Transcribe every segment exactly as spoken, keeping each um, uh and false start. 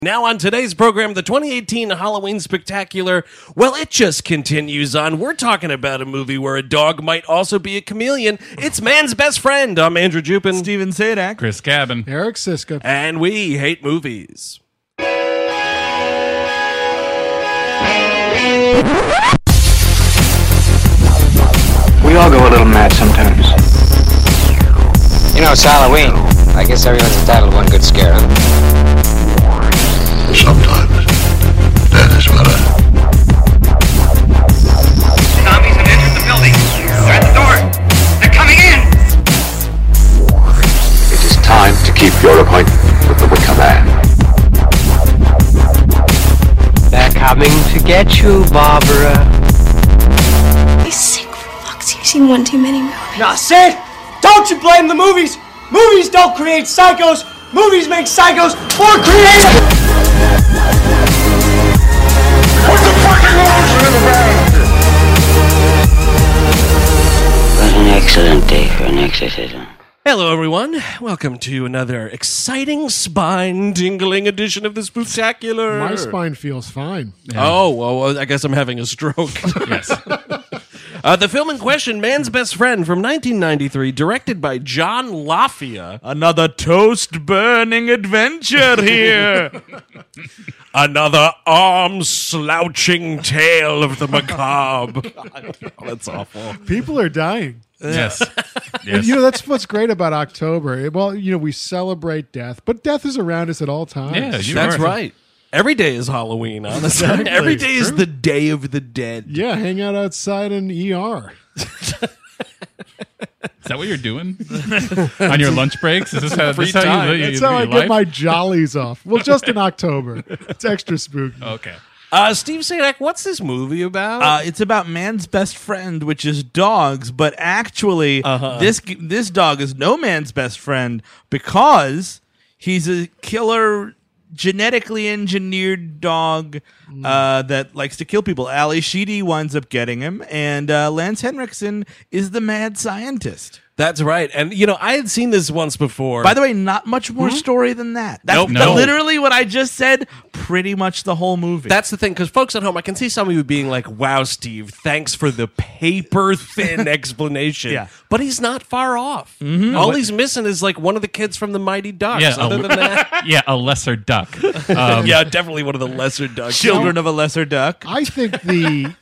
Now on today's program, the twenty eighteen Halloween Spectacular, well, it just continues on. We're talking about a movie where a dog might also be a chameleon. It's Man's Best Friend. I'm Andrew Jupin. Steven Sadak. Chris Cabin. Eric Siska. And we hate movies. We all go a little mad sometimes. You know, it's Halloween. I guess everyone's entitled to one good scare, huh? Sometimes that is better. Zombies have entered the building. They're at the door. They're coming in. It is time to keep your appointment with the Wicker Man. They're coming to get you, Barbara. He's sick, for fuck's sake. You've seen one too many movies. Now, Sid, don't you blame the movies. Movies don't create psychos. Movies make psychos more creative. Put the fucking lotion in the bag! What an excellent day for an exorcism. Hello, everyone. Welcome to another exciting, spine-tingling edition of the Spectacular. My spine feels fine. Yeah. Oh, well, I guess I'm having a stroke. Yes. Uh, the film in question, Man's Best Friend, from nineteen ninety-three, directed by John LaFia. Another toast-burning adventure here. Another arm-slouching tale of the macabre. Oh, that's awful. People are dying. Yes. And, yes. you know, that's what's great about October. Well, you know, we celebrate death, but death is around us at all times. Yeah, you That's are. right. Every day is Halloween, honestly. Exactly. Every day is True. the Day of the Dead. Yeah, hang out outside an E R. Is that what you're doing on your lunch breaks? Is this how, Free this how time. you live That's your how I life? get my jollies off. Well, just in October. It's extra spooky. Okay. Uh, Steve Sadak, what's this movie about? Uh, it's about man's best friend, which is dogs. But actually, Uh-huh. this this dog is no man's best friend because he's a killer, genetically engineered dog uh, that likes to kill people. Ali Sheedy winds up getting him, and uh, Lance Henriksen is the mad scientist. That's right. And, you know, I had seen this once before. By the way, not much more story than that. That's Nope. that No. literally what I just said. Pretty much the whole movie. That's the thing, because folks at home, I can see some of you being like, wow, Steve, thanks for the paper-thin explanation. Yeah. But he's not far off. All he's missing is like one of the kids from the Mighty Ducks. Yeah, Other a- than that, Yeah, a lesser duck. Um, yeah, definitely one of the lesser ducks. Children of a Lesser Duck. I think the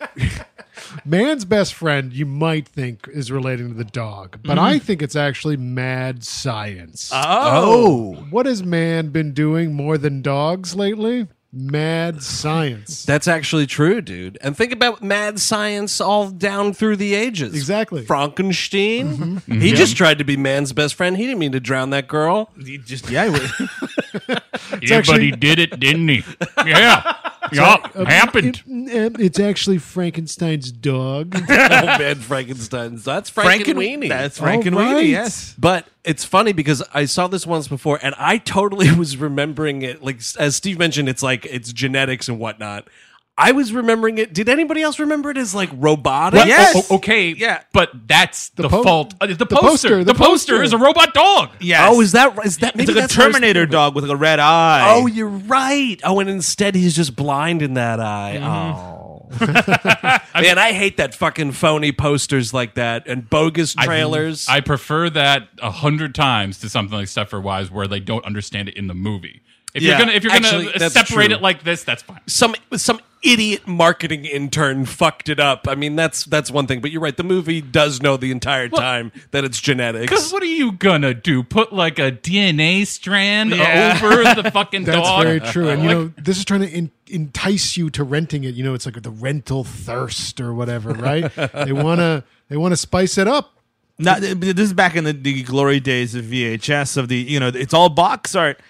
man's best friend, you might think, is relating to the dog, but I think it's actually mad science. Oh. What has man been doing more than dogs lately? Mad science. That's actually true, dude. And think about mad science all down through the ages. Exactly. Frankenstein. He just tried to be man's best friend. He didn't mean to drown that girl. He just yeah. he- yeah, actually- but he did it, didn't he? Yeah. Yeah, happened. It- it's actually Frankenstein's dog. Oh, man, Frankenstein's. That's Frankenweenie. That's All Frankenweenie, right. yes. But it's funny because I saw this once before and I totally was remembering it. Like, as Steve mentioned, it's like, it's genetics and whatnot. I was remembering it. Did anybody else remember it as like robotic? Well, yes. Oh, oh, okay, Yeah. but that's the, po- fault. Uh, the, the poster. poster, The, the poster, poster. is a robot dog. Yes. Oh, is that, is that, maybe it's like a that's what I was Terminator thinking. dog with like a red eye. Oh, you're right. Oh, and instead he's just blind in that eye. Oh. Man, I hate that fucking phony posters like that and bogus trailers. I, I prefer that a hundred times to something like Stepford Wives, where they don't understand it in the movie. If Yeah, you're gonna if you're actually, gonna that's separate true. it like this, that's fine. some some idiot marketing intern fucked it up. I mean, that's that's one thing, but you're right. The movie does know the entire time that it's genetics. Because what are you gonna do? Put like a D N A strand Yeah. over the fucking That's dog? very true. And, you Like, know, this is trying to in, entice you to renting it. You know, it's like the rental thirst or whatever, right? they want to they want to spice it up. Not, this is back in the, the glory days of V H S, of the, you know, it's all box art.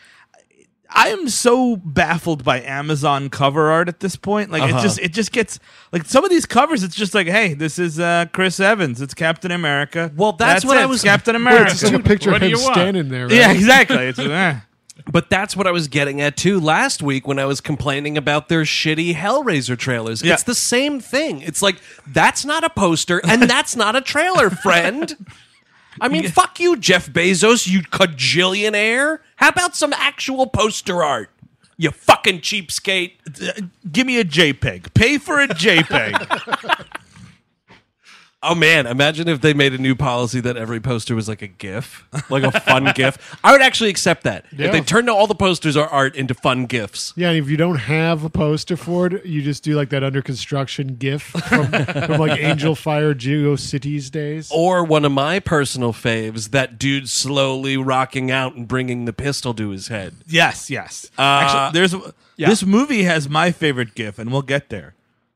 I am so baffled by Amazon cover art at this point. Like Uh-huh. it just it just gets like some of these covers. It's just like, hey, this is uh, Chris Evans. It's Captain America. Well, that's what it. I It's was- Captain Wait, America. it's just like a picture What of do him you want? standing there. Right? Yeah, exactly. It's eh. But that's what I was getting at too last week when I was complaining about their shitty Hellraiser trailers. Yeah. It's the same thing. It's like, that's not a poster and that's not a trailer, friend. I mean, fuck you, Jeff Bezos, you cajillionaire. How about some actual poster art? You fucking cheapskate. Give me a JPEG. Pay for a JPEG. Oh man, imagine if they made a new policy that every poster was like a GIF, like a fun GIF. I would actually accept that. Yeah. If they turned all the posters or art into fun GIFs. Yeah, and if you don't have a poster for it, you just do like that under construction GIF from, from like Angel Fire GeoCities days. Or one of my personal faves, that dude slowly rocking out and bringing the pistol to his head. Yes, yes. Uh, Actually, there's yeah. this movie has my favorite GIF, and we'll get there.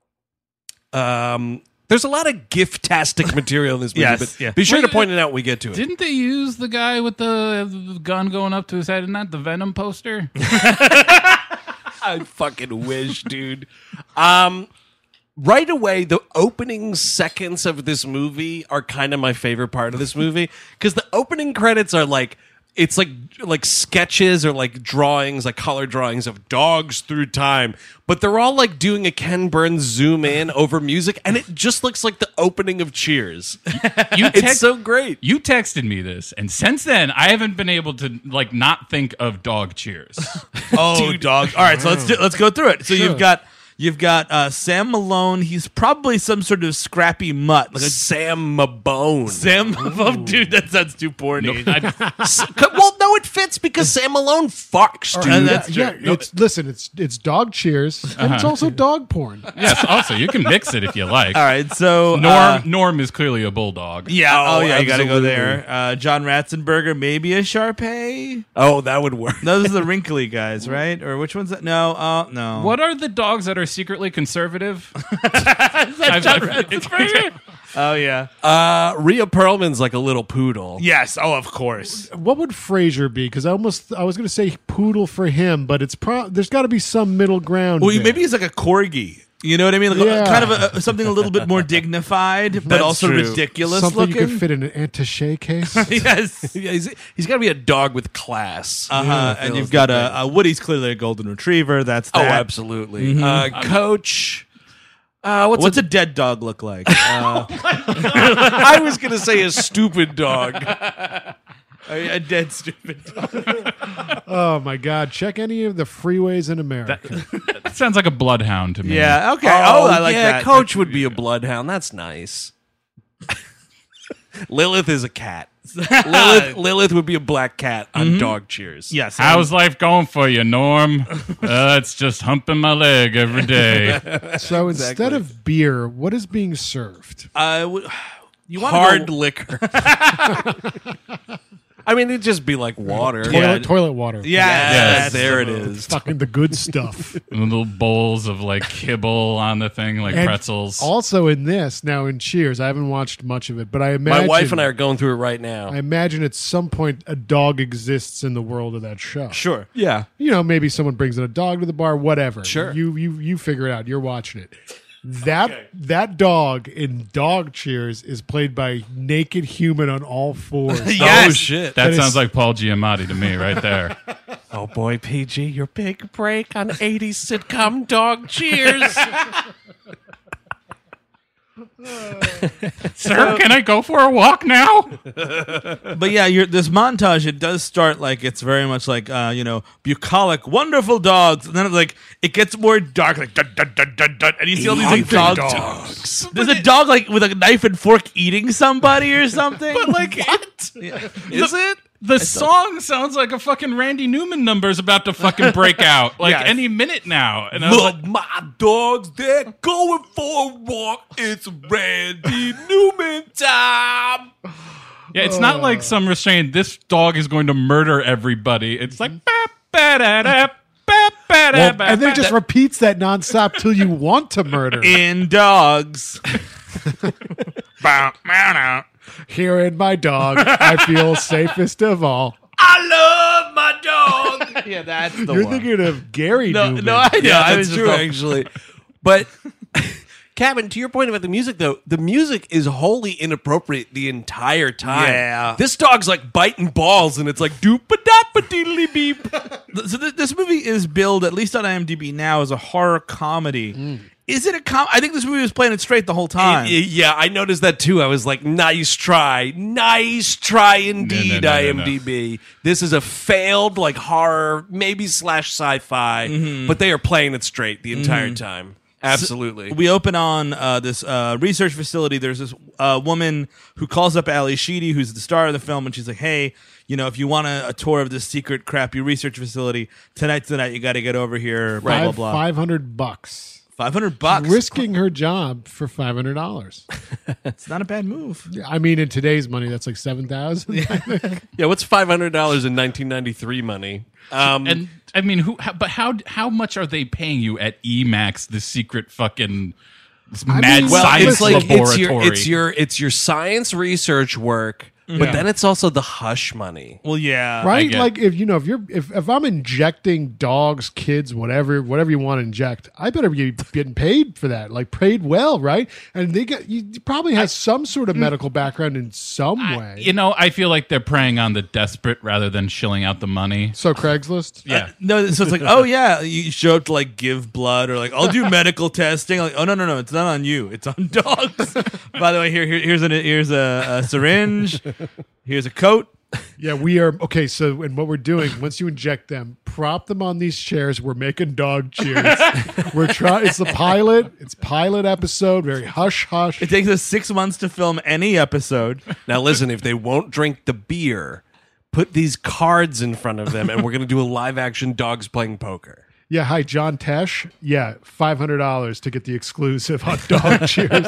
Um, there's a lot of GIF-tastic material in this movie, Yes, but yeah. be sure Wait, to point it out when we get to it. Didn't they use the guy with the, the gun going up to his head? Isn't that the Venom poster? I fucking wish, dude. Um, right away, the opening seconds of this movie are kind of my favorite part of this movie because the opening credits are like it's like like sketches or like drawings, like color drawings of dogs through time, but they're all like doing a Ken Burns zoom in over music, and it just looks like the opening of Cheers. You It's text- so great. You texted me this, and since then, I haven't been able to like not think of Dog Cheers. Oh, dog! All right, so let's do, let's go through it. So Sure. you've got you've got uh, Sam Malone. He's probably some sort of scrappy mutt, like a Sam Mabone. Sam. Oh, dude, that sounds too porny. Well, no, it fits because Sam Malone fucks, dude. And that's yeah, true. yeah, it's listen, it's it's dog cheers and it's also dog porn. Yes, also you can mix it if you like. All right, so Norm uh, Norm is clearly a bulldog. yeah, oh, Oh, yeah, you got to go absolutely. there. Uh, John Ratzenberger, maybe a Shar-Pei. Oh, that would work. Those are the wrinkly guys, right? Or which one's that? No, uh, no. What are the dogs that are secretly conservative? Oh yeah. Uh, Rhea Perlman's like a little poodle. Yes. Oh, of course. What would Frasier be? Because I almost I was going to say poodle for him, but it's pro- there's got to be some middle ground. Well, there. maybe he's like a corgi. You know what I mean? Like, Yeah. Kind of a, something a little bit more dignified, but That's also true. ridiculous something looking. you could fit in an attaché case. Yes. Yeah, he's, he's got to be a dog with class. Uh-huh. Yeah, and feels you've got like a, a Woody's clearly a golden retriever. That's Oh, that. absolutely. Uh, Coach. Uh, what's What's a, a dead dog look like? Uh, I was going to say a stupid dog. a, a dead stupid dog. Oh my God! Check any of the freeways in America. That sounds like a bloodhound to me. Yeah. Okay. Oh, I like yeah, that. Coach would be a bloodhound. That's nice. Lilith is a cat. Lilith, Lilith would be a black cat on Dog Cheers. Yes. How's life going for you, Norm? Uh, it's just humping my leg every day. So instead of beer, what is being served? Uh, w- you want Hard go, liquor. I mean, it'd just be like water. Toilet, Yeah. toilet water. Yeah. Yes, that's there the it move. is. Fucking the good stuff. Little bowls of like kibble on the thing, like And pretzels. Also in this, now in Cheers, I haven't watched much of it, but I imagine My wife and I are going through it right now. I imagine at some point a dog exists in the world of that show. Sure. yeah. You know, maybe someone brings in a dog to the bar, whatever. Sure. You you you figure it out. You're watching it. That that dog in Dog Cheers is played by naked human on all fours. Yes. Oh, shit. that that sounds is- like Paul Giamatti to me, right there. Oh, boy, P G, your big break on eighties sitcom Dog Cheers. Sir, can I go for a walk now? But yeah, you're, this montage, it does start like it's very much like, uh, you know, bucolic, wonderful dogs. And then it's like, it gets more dark, like, dun, dun, dun, dun, dun, and you see all these like dogs. dogs. There's a dog like with a knife and fork eating somebody or something. But, like, what? Is it? The song sounds like a fucking Randy Newman number is about to fucking break out like Yes. any minute now. And I was like, Look, my dogs, they're going for a walk. It's Randy Newman time. yeah, it's not like some restraint. This dog is going to murder everybody. It's like, ba, ba, da, da, ba, ba, da, Well, ba, and then it ba. just repeats that nonstop till you want to murder. In dogs. Bow, meow, meow. Here in my dog, I feel safest of all. I love my dog. Yeah, that's the You're one. thinking of Gary no, Newman. no, I know. Yeah, I that's was just true, all- actually. But, Kevin, to your point about the music, though, the music is wholly inappropriate the entire time. Yeah. This dog's like biting balls, and it's like doop a dop a diddly beep. So th- this movie is billed, at least on IMDb now, as a horror comedy. Is it a com? I think this movie was playing it straight the whole time. It- it- yeah, I noticed that too. I was like, nice try. Nice try indeed, No, no, no, no, no. IMDb. This is a failed like horror, maybe slash sci-fi, Mm-hmm. but they are playing it straight the entire time. Absolutely. We open on uh, this uh, research facility. There's this uh, woman who calls up Ali Sheedy, who's the star of the film, and she's like, hey, you know, if you want a, a tour of this secret crappy research facility, tonight, tonight, you got to get over here, blah, Five, blah, blah. five hundred bucks. five hundred bucks. Risking her job for five hundred dollars. It's not a bad move. I mean, in today's money, that's like seven thousand. Yeah, what's five hundred dollars in nineteen ninety-three money? Um, And I mean, who? How, but how? How much are they paying you at E MAX? The secret fucking I mad mean, well, science it's like laboratory. it's your it's your it's your science research work, but Yeah. then it's also the hush money. Well, yeah. Right? get- Like if you know if you're if, if I'm injecting dogs, kids, whatever whatever you want to inject, I better be getting paid for that. Like paid well, right? And they get you probably has some sort of medical background in some way. You know, I feel like they're preying on the desperate rather than shilling out the money. So Craigslist? Yeah. No, so it's like, oh yeah, you show up to like give blood or like I'll do medical testing. Like, oh no, no, no, it's not on you, it's on dogs. By the way, here, here here's a here's a, a syringe, here's a coat. Yeah, we are okay. So, and what we're doing once you inject them, prop them on these chairs. We're making dog cheers. We're trying. It's the pilot. It's pilot episode. Very hush hush. It takes us six months to film any episode. Now, listen, if they won't drink the beer, put these cards in front of them, and we're going to do a live action dogs playing poker. Yeah, hi, John Tesh. Yeah, five hundred dollars to get the exclusive on dog cheers.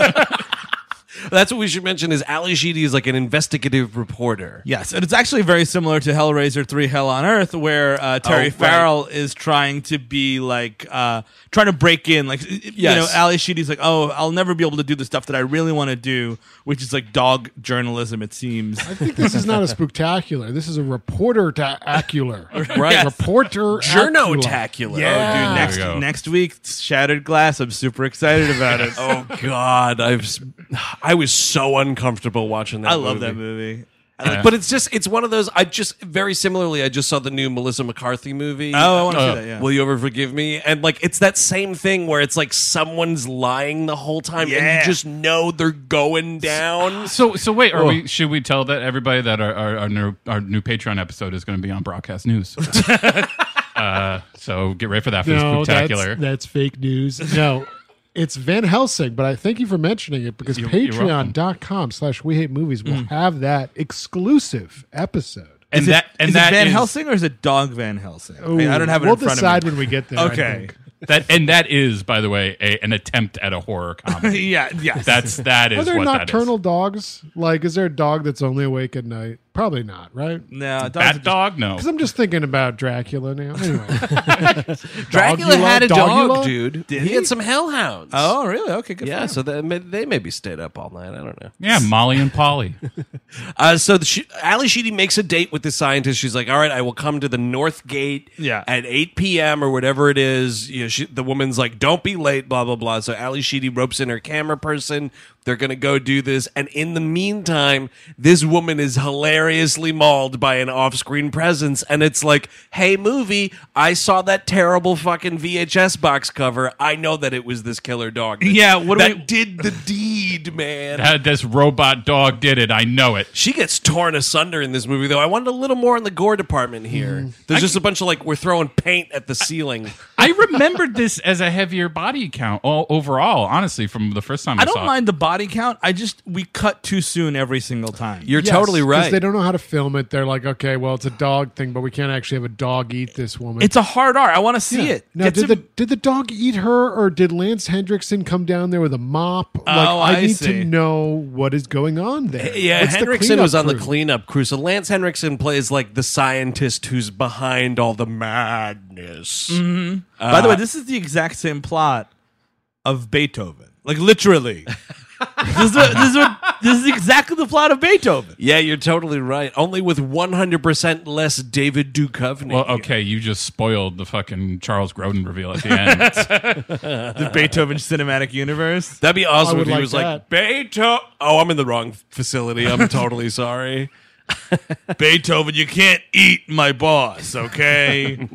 That's what we should mention. Is Ali Sheedy is like an investigative reporter. Yes, and it's actually very similar to Hellraiser three: Hell on Earth, where uh, Terry Oh, right. Farrell is trying to be like uh, trying to break in. Like, you know, Yes. Ali Sheedy's like, oh, I'll never be able to do the stuff that I really want to do, which is like dog journalism. It seems. I think this is not a spectacular. This is a reporter acular. Right. Yes. Reporter Journo-tacular. Yeah. Oh, dude, There next we go. next week, Shattered Glass. I'm super excited about it. Oh God, I've s- I was so uncomfortable watching that. I love movie. that movie. Yeah. But it's just it's one of those. I just very similarly. I just saw the new Melissa McCarthy movie. Oh, I want to Uh, see that. Yeah. Will You Ever Forgive Me? And like it's that same thing where it's like someone's lying the whole time, and Yeah. you just know they're going down. So, so wait, are we? Should we tell that everybody that our our, our, new, our new Patreon episode is going to be on Broadcast News? uh, so get ready for that for the No, spectacular. that's, that's fake news. No, it's Van Helsing, but I thank you for mentioning it because You're- you're welcome. patreon.com slash we hate movies will have that exclusive episode. and is that it, and is that it Van is- Helsing or is it Dog Van Helsing? I, mean, I don't have it We'll in front decide of me. when we get there. I Okay. think. that and that is, by the way, a, an attempt at a horror comedy. yeah, yes. That's that is Are there what nocturnal that dogs? Like, is there a dog that's only awake at night? Probably not, right? no, is. dogs are Bat just- dog, no. Because I'm just thinking about Dracula now. Anyway, Dracula Dogula? had a Dogula? dog, dude. Did he, he? had some hellhounds. Oh, really? Okay, good. yeah. for him. So they may, they maybe stayed up all night. I don't know. Yeah, Molly and Polly. Uh, so the she, Ali Sheedy makes a date with the scientist. She's like, "All right, I will come to the North Gate Yeah. at eight p.m. or whatever it is." You know, she, the woman's like, "Don't be late." Blah blah blah. So Ali Sheedy ropes in her camera person. They're gonna go do this, and in the meantime, this woman is hilariously mauled by an off-screen presence, and it's like, "Hey, movie! I saw that terrible fucking V H S box cover. I know that it was this killer dog. That, Yeah, what do that we- did the deed, man." Had this robot dog did it. I know it. She gets torn asunder in this movie, though. I wanted a little more in the gore department here. There's just a bunch of like we're throwing paint at the ceiling. I remembered this as a heavier body count all, overall, honestly, from the first time I, I don't saw mind the body count. I just we cut too soon every single time. You're Yes, totally 'cause right. They don't know how to film it. They're like, okay, well, it's a dog thing, but we can't actually have a dog eat this woman. It's a hard R. I want to see it. Now, Get did some- the did the dog eat her, or did Lance Hendrickson come down there with a mop? Like, Oh, I I need see. to know what is going on there. Yeah, What's the Henriksen cleanup was on the crew? cleanup crew. So Lance Henriksen plays like the scientist who's behind all the madness. By the way, this is the exact same plot of Beethoven. Like literally. this, is a, this, is a, this is exactly the plot of Beethoven. Yeah, you're totally right. Only with one hundred percent less David Duchovny. Well, okay, you just spoiled the fucking Charles Grodin reveal at the end. The Beethoven cinematic universe. That'd be awesome I if would he like was that. like, Beethoven. Oh, I'm in the wrong facility. I'm totally sorry. Beethoven, you can't eat my boss, okay?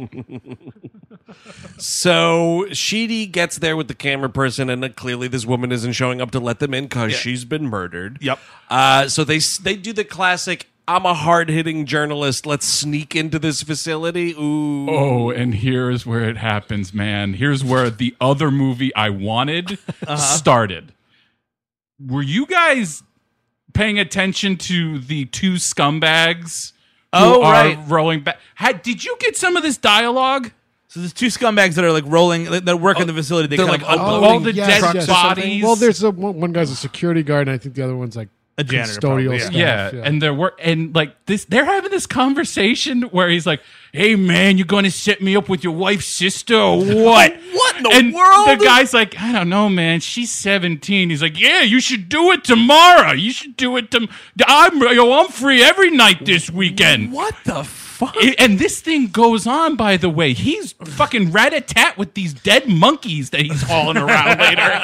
So Sheedy gets there with the camera person, and uh, clearly this woman isn't showing up to let them in because Yeah. she's been murdered. Yep. Uh, so they they do the classic, I'm a hard-hitting journalist, let's sneak into this facility. Ooh. Oh, and here's where it happens, man. Here's where the other movie I wanted Uh-huh. started. Were you guys paying attention to the two scumbags who Oh, are right. rolling back? Had, did you get some of this dialogue? So there's two scumbags that are like rolling, that work in the facility. They they're kind like of unloading all the yes, dead yes. bodies. Well, there's a, one, one guy's a security guard, and I think the other one's like A janitor, custodial probably, yeah. staff. Yeah, and they're wor- and like this, they're having this conversation where he's like, "Hey, man, you going to set me up with your wife's sister or what? What in the and world? The guy's like, "I don't know, man. She's seventeen." He's like, "Yeah, you should do it tomorrow. You should do it to. I'm yo, I'm free every night this weekend." What the fuck? I- And this thing goes on, by the way. He's fucking rat-a-tat with these dead monkeys that he's hauling around later.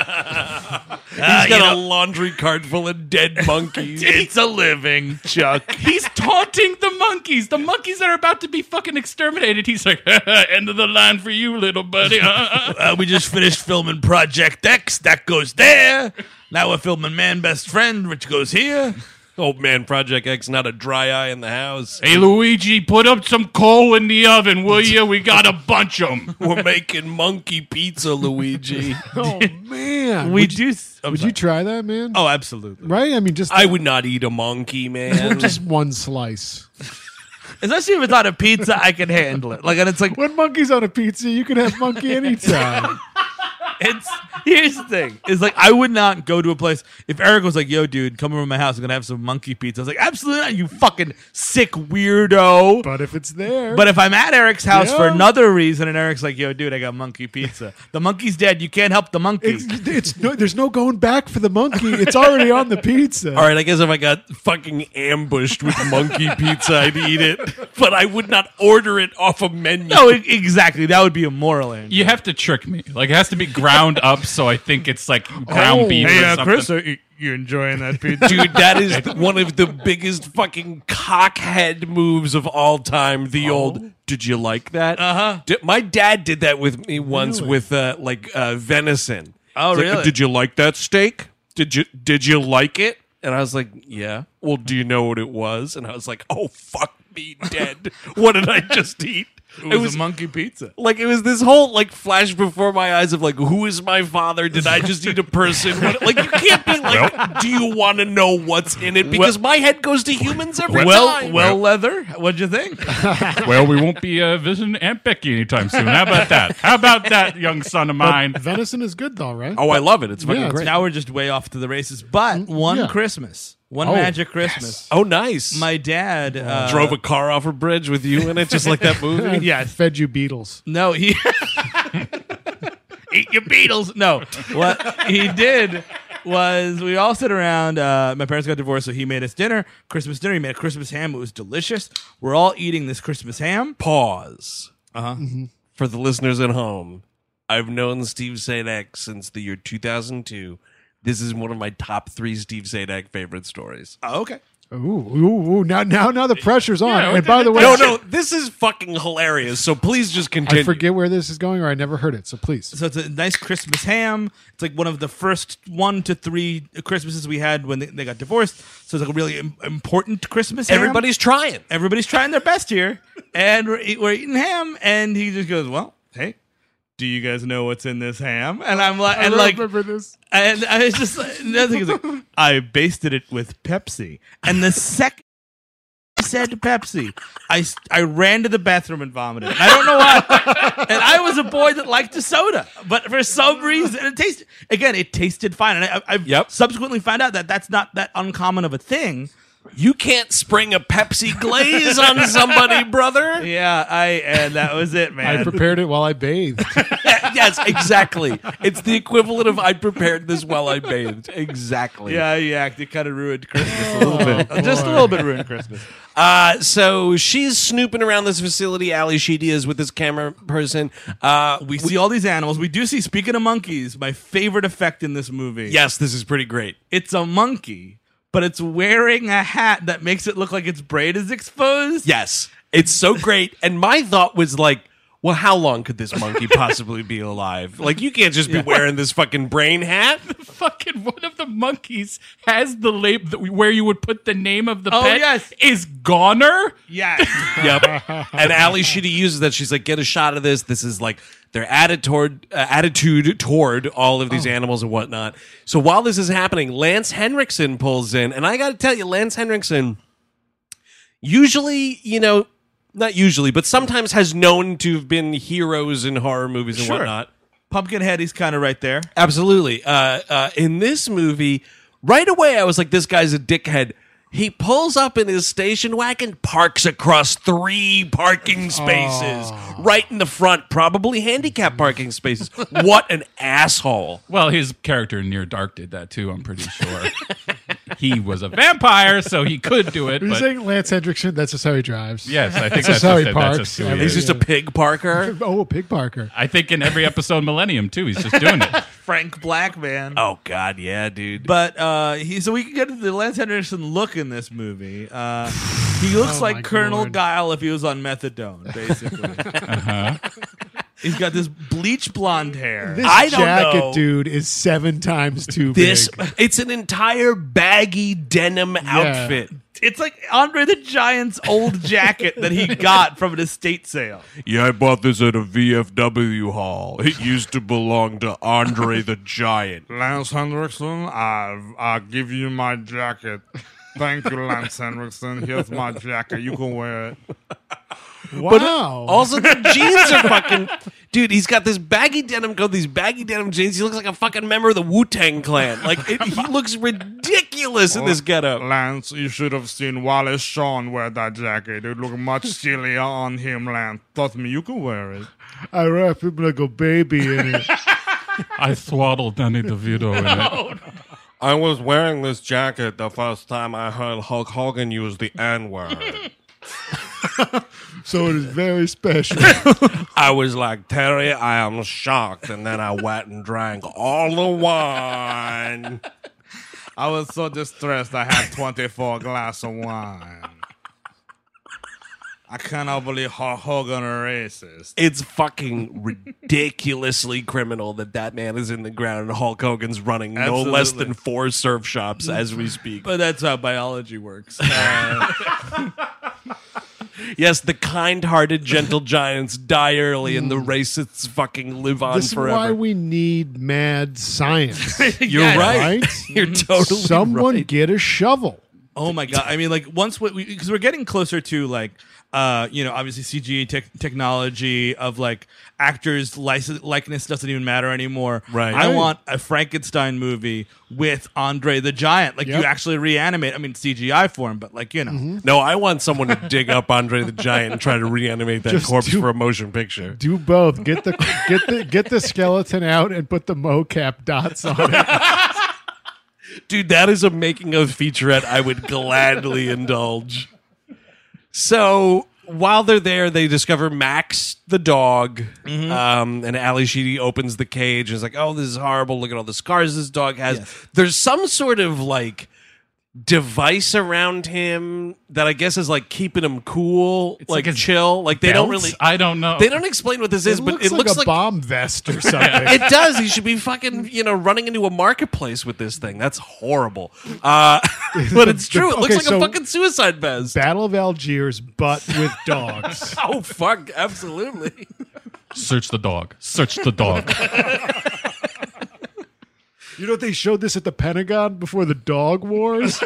He's got a laundry cart full of dead monkeys. It's a living, Chuck. He's taunting the monkeys. The monkeys that are about to be fucking exterminated. He's like, "End of the line for you, little buddy." Uh, we just finished filming Project X. That goes there. Now we're filming Man Best Friend, which goes here. Old man, Project X, not a dry eye in the house. Hey, Luigi, put up some coal in the oven, will you? We got a bunch of them. We're making monkey pizza, Luigi. Oh man, We would, do. s- I'm would sorry. you try that, man? Oh, absolutely. Right? I mean, just I would not eat a monkey, man. just one slice. Especially if it's on a pizza, I can handle it. Like, and it's like When monkey's on a pizza, you can have monkey anytime. it's. Here's the thing: is like I would not go to a place if Eric was like, "Yo, dude, come over to my house. I'm gonna have some monkey pizza." I was like, "Absolutely not, you fucking sick weirdo." But if it's there, But if I'm at Eric's house for Yeah. another reason, and Eric's like, "Yo, dude, I got monkey pizza. The monkey's dead. You can't help the monkey." it's, it's no, there's no going back for the monkey. It's already on the pizza. All right, I guess if I got fucking ambushed with monkey pizza, I'd eat it. But I would not order it off a menu. No, e- exactly. That would be immoral. Andrew. You have to trick me. Like, it has to be ground up, so I think it's like ground Oh. beef Hey, or uh, something. Chris, are you, you enjoying that pizza? Dude, that is one of the biggest fucking cockhead moves of all time. The old, did you like that? Uh-huh. D- my dad did that with me once with uh, like uh, venison. Oh, He's like, really? did you like that steak? Did you Did you like it? And I was like, yeah. Well, do you know what it was? And I was like, oh, fuck me dead. What did I just eat? It was, a monkey pizza. Like, it was this whole like flash before my eyes of like, who is my father? Did I just eat a person? What, like, you can't be like, do you want to know what's in it? Because my head goes to humans every Well, time. well, leather. What'd you think? Well, we won't be uh, visiting Aunt Becky anytime soon. How about that? How about that, young son of mine? Venison is good though, right? oh, I love it. It's fucking Yeah, it's- great. Now we're just way off to the races. But one yeah. Christmas, one Oh, magic Christmas. Oh, nice. My dad uh, drove a car off a bridge with you in it, just like that movie. Yeah, Fed you beetles. no, he eat your beetles. No, what he did was we all sit around. Uh, my parents got divorced, so he made us dinner, Christmas dinner. He made a Christmas ham. It was delicious. We're all eating this Christmas ham. Pause. Uh huh. For the listeners at home, I've known Steve Sadak since the year two thousand two. This is one of my top three Steve Sadak favorite stories. Oh, okay. Ooh, ooh, ooh. Now, now, now the pressure's on. Yeah, and by the way, No, no, this is fucking hilarious. So please just continue. I forget where this is going, or I never heard it. So please. So it's a nice Christmas ham. It's like one of the first one to three Christmases we had when they, they got divorced. So it's like a really im- important Christmas ham. Everybody's trying. Everybody's trying their best here, and we're, eat, we're eating ham. And he just goes, "Well, hey, do you guys know what's in this ham?" And I'm like, and I like, remember this. and I was just like, nothing is like, I basted it with Pepsi. And the second he said Pepsi, I, I ran to the bathroom and vomited. And I don't know why. And I was a boy that liked a soda, but for some reason, it tasted again. It tasted fine, and I, I've Yep. subsequently found out that that's not that uncommon of a thing. You can't spring a Pepsi glaze on somebody, brother. Yeah, I and that was it, man. I prepared it while I bathed. Yes, exactly. It's the equivalent of I prepared this while I bathed. Exactly. Yeah, yeah, it kind of ruined Christmas a little bit. Just a little bit ruined Christmas. Uh, so she's snooping around this facility. Ali Sheedy is with this camera person. Uh, We see all these animals. We do see, speaking of monkeys, my favorite effect in this movie. yes, this is pretty great. It's a monkey, but it's wearing a hat that makes it look like its brain is exposed. Yes. It's so great. And my thought was like, well, how long could this monkey possibly be alive? Like, you can't just be wearing this fucking brain hat. Fucking one of the monkeys has the label where you would put the name of the Oh, pet yes. is Goner. Yes. Yep. And Ali Sheedy uses that. She's like, get a shot of this. This is like their attitude toward, uh, attitude toward all of these Oh. animals and whatnot. So while this is happening, Lance Henriksen pulls in. And I got to tell you, Lance Henriksen, usually, you know, not usually, but sometimes has known to have been heroes in horror movies and Sure. whatnot. Pumpkinhead, he's kind of right there. Absolutely. Uh, uh, in this movie, right away, I was like, this guy's a dickhead. He pulls up in his station wagon, parks across three parking spaces right in the front, probably handicapped parking spaces. What an asshole. Well, his character in Near Dark did that too, I'm pretty sure. He was a vampire, so he could do it. Are you But saying Lance Hendrickson? That's just how he drives. yes, I think That's that's, just how he just, that's parks. just who he He's is. just a pig parker. Oh, Pig Parker. I think in every episode Millennium too, he's just doing it. Frank Black, man. Oh, God, yeah, dude. But uh, he so we can get to the Lance Henriksen look in this movie. Uh, he looks Oh, my like Colonel Lord. Guile if he was on methadone, basically. Uh-huh. He's got this bleach blonde hair. This I don't jacket, know. dude, is seven times too This, big. it's an entire baggy denim outfit. It's like Andre the Giant's old jacket that he got from an estate sale. Yeah, I bought this at a V F W hall. It used to belong to Andre the Giant. Lance Henriksen, I I give you my jacket. Thank you, Lance Henriksen. Here's my jacket. You can wear it. Wow. Also, the jeans are fucking... Dude, he's got this baggy denim coat, these baggy denim jeans. He looks like a fucking member of the Wu-Tang Clan. Like, it, he looks ridiculous in this getup. Lance, you should have seen Wallace Shawn wear that jacket. It would look much sillier on him, Lance. Trust me, you can wear it. I wrap him like a baby in it. I swaddled Danny DeVito in it. I was wearing this jacket the first time I heard Hulk Hogan use the N-word. So it is very special. I was like, Terry, I am shocked. And then I went and drank all the wine. I was so distressed I had twenty-four glasses of wine. I cannot believe Hulk Hogan a racist. It's fucking ridiculously criminal that that man is in the ground and Hulk Hogan's running no less Absolutely. than four surf shops as we speak. But that's how biology works. Uh, Yes, the kind-hearted, gentle giants die early and the racists fucking live on This is forever. why we need mad science. You're Yeah, right. right? You're totally Someone right. get a shovel. oh my god! I mean, like once we because we're getting closer to like. Uh, you know, obviously C G I tech technology of like actors' license, likeness doesn't even matter anymore. Right. I Right. want a Frankenstein movie with Andre the Giant. Like Yep. you actually reanimate. I mean, C G I form, but like you know, No, I want someone to dig up Andre the Giant and try to reanimate that Just corpse do- for a motion picture. Do both. Get the get the get the skeleton out and put the mocap dots on it. Dude, that is a making of featurette I would gladly indulge. So while they're there, they discover Max the dog, Mm-hmm. um, and Ali Sheedy opens the cage and is like, "Oh, this is horrible! Look at all the scars this dog has." Yes. There's some sort of like device around him that I guess is like keeping him cool, like, like a chill. Like they don't Belt? really, I don't know. they don't explain what this is, It but looks it like looks a like bomb vest or something. it does. He should be fucking, you know, running into a marketplace with this thing. That's horrible. Uh, but it's true. It looks Okay, like so- a fucking suicide vest. Battle of Algiers, but with dogs. Oh, fuck. Absolutely. Search the dog. Search the dog. You know they showed this at the Pentagon before the dog wars?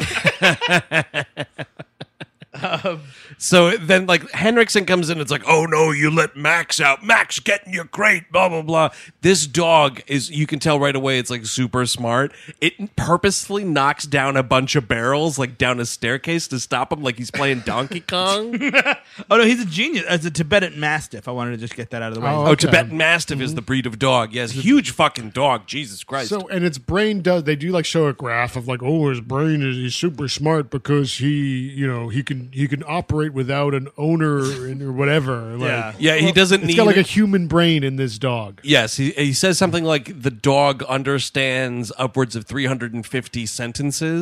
So then, like, Henriksen comes in. It's like, oh no, you let Max out. Max, get in your crate. Blah blah blah. This dog is. You can tell right away. It's like super smart. It purposely knocks down a bunch of barrels, like down a staircase, to stop him, like he's playing Donkey Kong. oh no, he's a genius. As a Tibetan Mastiff, I wanted to just get that out of the way. Oh, Oh, okay. Tibetan Mastiff is the breed of dog. Yes, huge fucking dog. Jesus Christ. So, and its brain does, they do like show a graph of like, oh, his brain is, he's super smart because he, you know, he can, he can operate without an owner and- or whatever. Like, Yeah. yeah, he doesn't It's need. got like a human brain in this dog. Yes, he, he says something like the dog understands upwards of three hundred fifty sentences.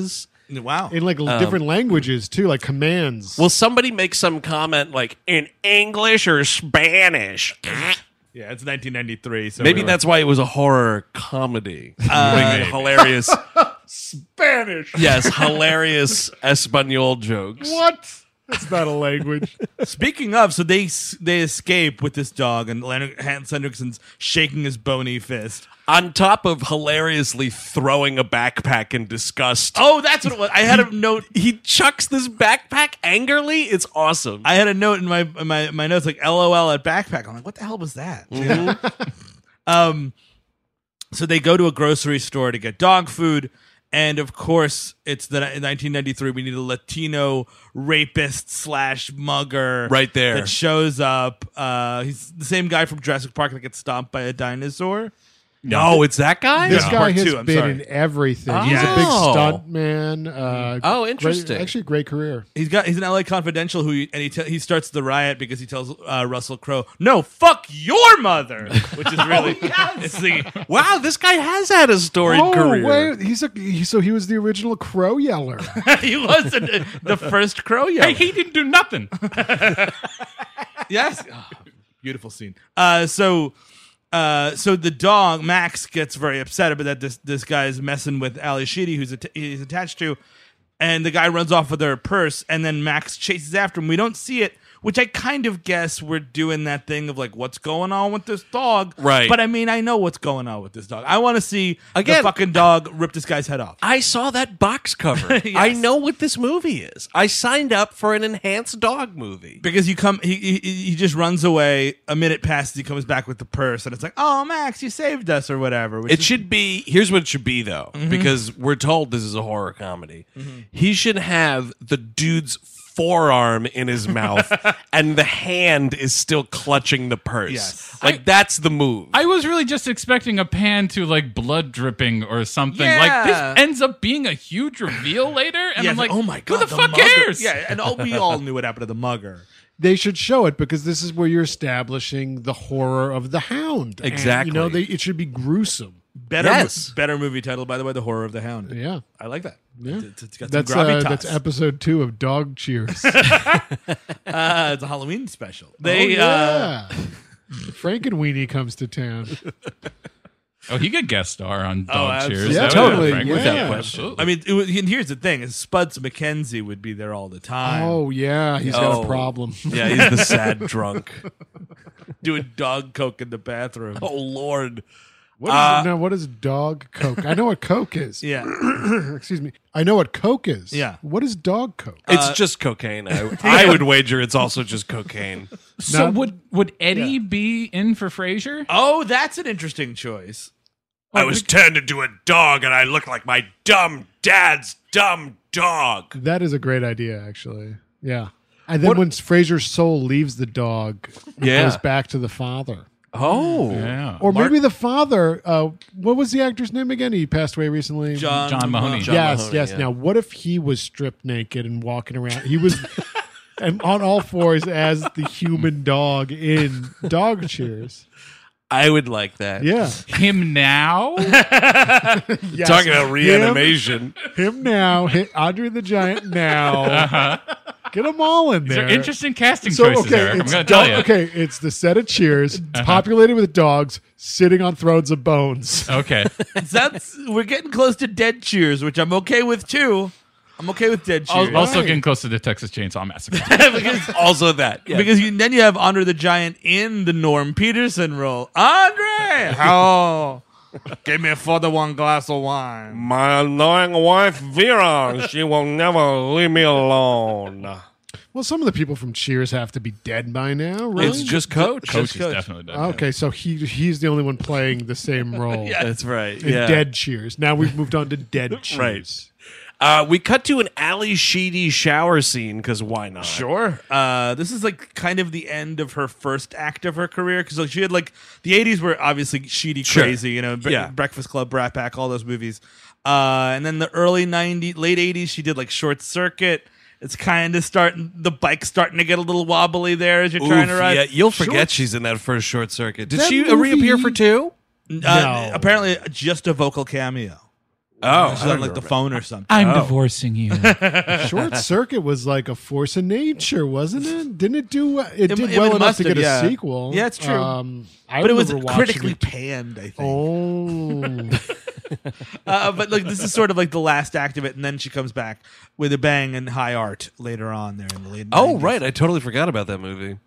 Wow. In like Um, different languages too, like commands. Will somebody make some comment like in English or Spanish? Yeah, it's nineteen ninety-three. So Maybe we're- that's why it was a horror comedy. Uh, Bring hilarious, Spanish. yes, hilarious Espanol jokes. What? That's not a language. Speaking of, so they they escape with this dog, and Leonard, Hans Henriksen's shaking his bony fist. On top of hilariously throwing a backpack in disgust. Oh, that's what it was. I had a note. He chucks this backpack angrily. It's awesome. I had a note in my in my my notes like L O L at backpack. I'm like, what the hell was that? Mhm. um, so they go to a grocery store to get dog food, and of course, it's the in nineteen ninety-three. We need a Latino rapist slash mugger Right there. that shows up. Uh, he's the same guy from Jurassic Park that gets stomped by a dinosaur. No, it's that guy? This No. guy Part has two, I'm been sorry. in everything. He's a big Oh. stunt man. Uh, Oh, great- interesting. actually, great career. He's got he's an L A Confidential who and he te- he starts the riot because he tells uh, Russell Crowe, "No, fuck your mother," which is really it's the Wow, this guy has had a storied Oh, career. wait, he's a he, so he was the original crow yeller. he was the, the first Crow yeller. Hey, he didn't do nothing. Yes. Oh, beautiful scene. Uh, so, uh, so the dog Max gets very upset about that. This this guy is messing with Ali Sheedy, who's at- he's attached to, and the guy runs off with her purse, and then Max chases after him. We don't see it, which I kind of guess we're doing that thing of like, what's going on with this dog? Right. But I mean, I know what's going on with this dog. I want to see Again- the fucking dog rip this guy's head off. I saw that box cover. Yes. I know what this movie is. I signed up for an enhanced dog movie. Because you come, he, he he just runs away. A minute passes, he comes back with the purse, and it's like, "Oh, Max, you saved us," or whatever. which It is- should be, here's what it should be though, Mm-hmm. because we're told this is a horror comedy. He should have the dude's forearm in his mouth and the hand is still clutching the purse. Yes. Like I- that's the move. I was really just expecting a pan to like blood dripping or something. Yeah. Like this ends up being a huge reveal later, and Yeah, I'm like, oh my god, who the, fuck mugger. cares? Yeah, and all, we all knew what happened to the mugger. They should show it because this is where you're establishing the horror of the Hound. And, Exactly. you know, they, it should be gruesome. Better, Yes. better movie title, by the way, The Horror of the Hound. Yeah. I like that. Yeah. It's, it's got That's some uh, gravitas. that's episode two of Dog Cheers. uh, it's a Halloween special. They, oh, uh, yeah. Frankenweenie comes to town. Oh, he could guest star on Dog absolutely. Cheers. Yeah, That would- totally. Frank- Yeah. Without question. I mean, it was, and here's the thing: is Spuds McKenzie would be there all the time, Oh, yeah. He's got Oh. a problem. Yeah, he's the sad drunk. doing dog coke in the bathroom. Oh Lord. What is, Uh, no, what is dog coke? I know what coke is. Yeah, Excuse me. I know what coke is. Yeah. What is dog coke? It's just cocaine. I, I would wager it's also just cocaine. So No. would would Eddie be in for Frasier? Oh, that's an interesting choice. I was turned into a dog and I looked like my dumb dad's dumb dog. That is a great idea, actually. Yeah. And then when Fraser's soul leaves the dog, it Yeah. goes back to the father. Oh. Yeah. Or maybe the father, uh, what was the actor's name again? He passed away recently. John, John Mahoney. John yes, Mahoney, yes. yeah. Now, what if he was stripped naked and walking around? He was and on all fours as the human dog in Dog Cheers. I would like that. Yeah. Him now? Yes. Talking about Him- reanimation. Him, now. Hit Andre the Giant now. Uh-huh. Get them all in These there. are interesting casting So, choices okay, there. I'm it's going to tell dog- you. okay, it's the set of Cheers, Uh-huh. populated with dogs sitting on thrones of bones. Okay. That's we're getting close to Dead Cheers, which I'm okay with too. I'm okay with Dead Cheers. Al- Also Right. getting close to the Texas Chainsaw Massacre. because Also that. Yeah. because you, then you have Andre the Giant in the Norm Peterson role. Andre, how? Give me a further one glass of wine. My annoying wife Vera, she will never leave me alone. Well, some of the people from Cheers have to be dead by now, right? It's just Coach. Coach is Coach. definitely dead. Okay, so he he's the only one playing the same role. That's right. in Yeah. Dead Cheers. Now we've moved on to Dead Cheers. Uh, we cut to an Ali Sheedy shower scene because why not? Sure. Uh, this is like kind of the end of her first act of her career because like, she had like the eighties were obviously Sheedy Sure. crazy, you know, Bre- Yeah. Breakfast Club, Brat Pack, all those movies. Uh, and then the early nineties, late eighties, she did like Short Circuit. It's kind of starting, the bike's starting to get a little wobbly there as you're trying to Oof, ride. yeah, you'll forget Short- she's in that first Short Circuit. Did That she movie- reappear for two? Uh, No. Apparently, just a vocal cameo. Oh, she's I on don't like the remember. phone or something. I'm Oh. divorcing you. Short Circuit was like a force of nature, wasn't it? Didn't it do? It, It- did it well enough must to have, get a yeah. sequel. Yeah, it's true. Um, I but it was remember watching critically it. panned, I think. Oh, Uh, but like this is sort of like the last act of it, and then she comes back with a bang and high art later on there in the late. Oh, nineties. right. I totally forgot about that movie.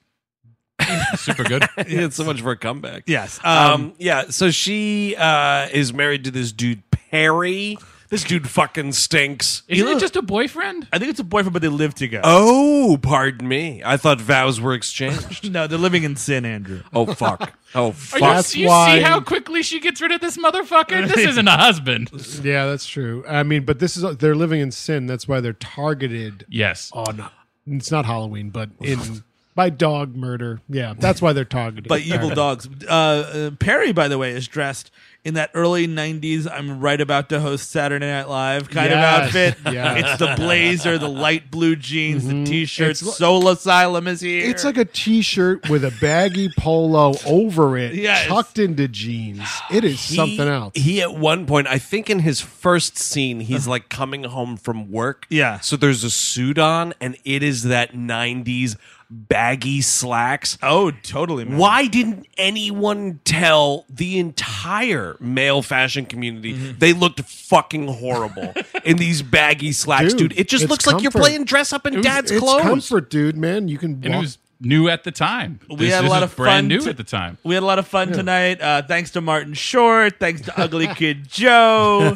Super good. He had so much for a comeback. Yes. Um, Um, yeah. So she uh, is married to this dude, Perry. This dude fucking stinks. Isn't it just a boyfriend? I think it's a boyfriend, but they live together. Oh, pardon me. I thought vows were exchanged. No, they're living in sin, Andrew. Oh, fuck. Oh, Are fuck. you, That's you why- see how quickly she gets rid of this motherfucker? This isn't a husband. yeah, that's true. I mean, but this is they're living in sin. That's why they're targeted Yes. on. It's not Halloween, but in by dog murder. Yeah, that's why they're targeted By evil dogs. Uh, uh, Perry, by the way, is dressed in that early nineties I'm right about to host Saturday Night Live kind Yes, of outfit. yeah. It's the blazer, the light blue jeans, the t-shirt. It's li- Soul Asylum is here. It's like a T-shirt with a baggy polo over it, Yes. tucked into jeans. It is He- something else. He at one point, I think in his first scene, he's like coming home from work. Yeah. So there's a suit on, and it is that nineties baggy slacks. Oh, totally. Man. Why didn't anyone tell the entire male fashion community Mm-hmm. they looked fucking horrible in these baggy slacks, dude? Dude, It just it's looks like you're comfort. playing dress up in was- dad's It's clothes. comfort, dude. Man, you can. And it walk- was new at the time. We This- had a this lot is of brand fun new t- at the time. We had a lot of fun tonight. Uh, thanks to Martin Short. Thanks to Ugly Kid Joe.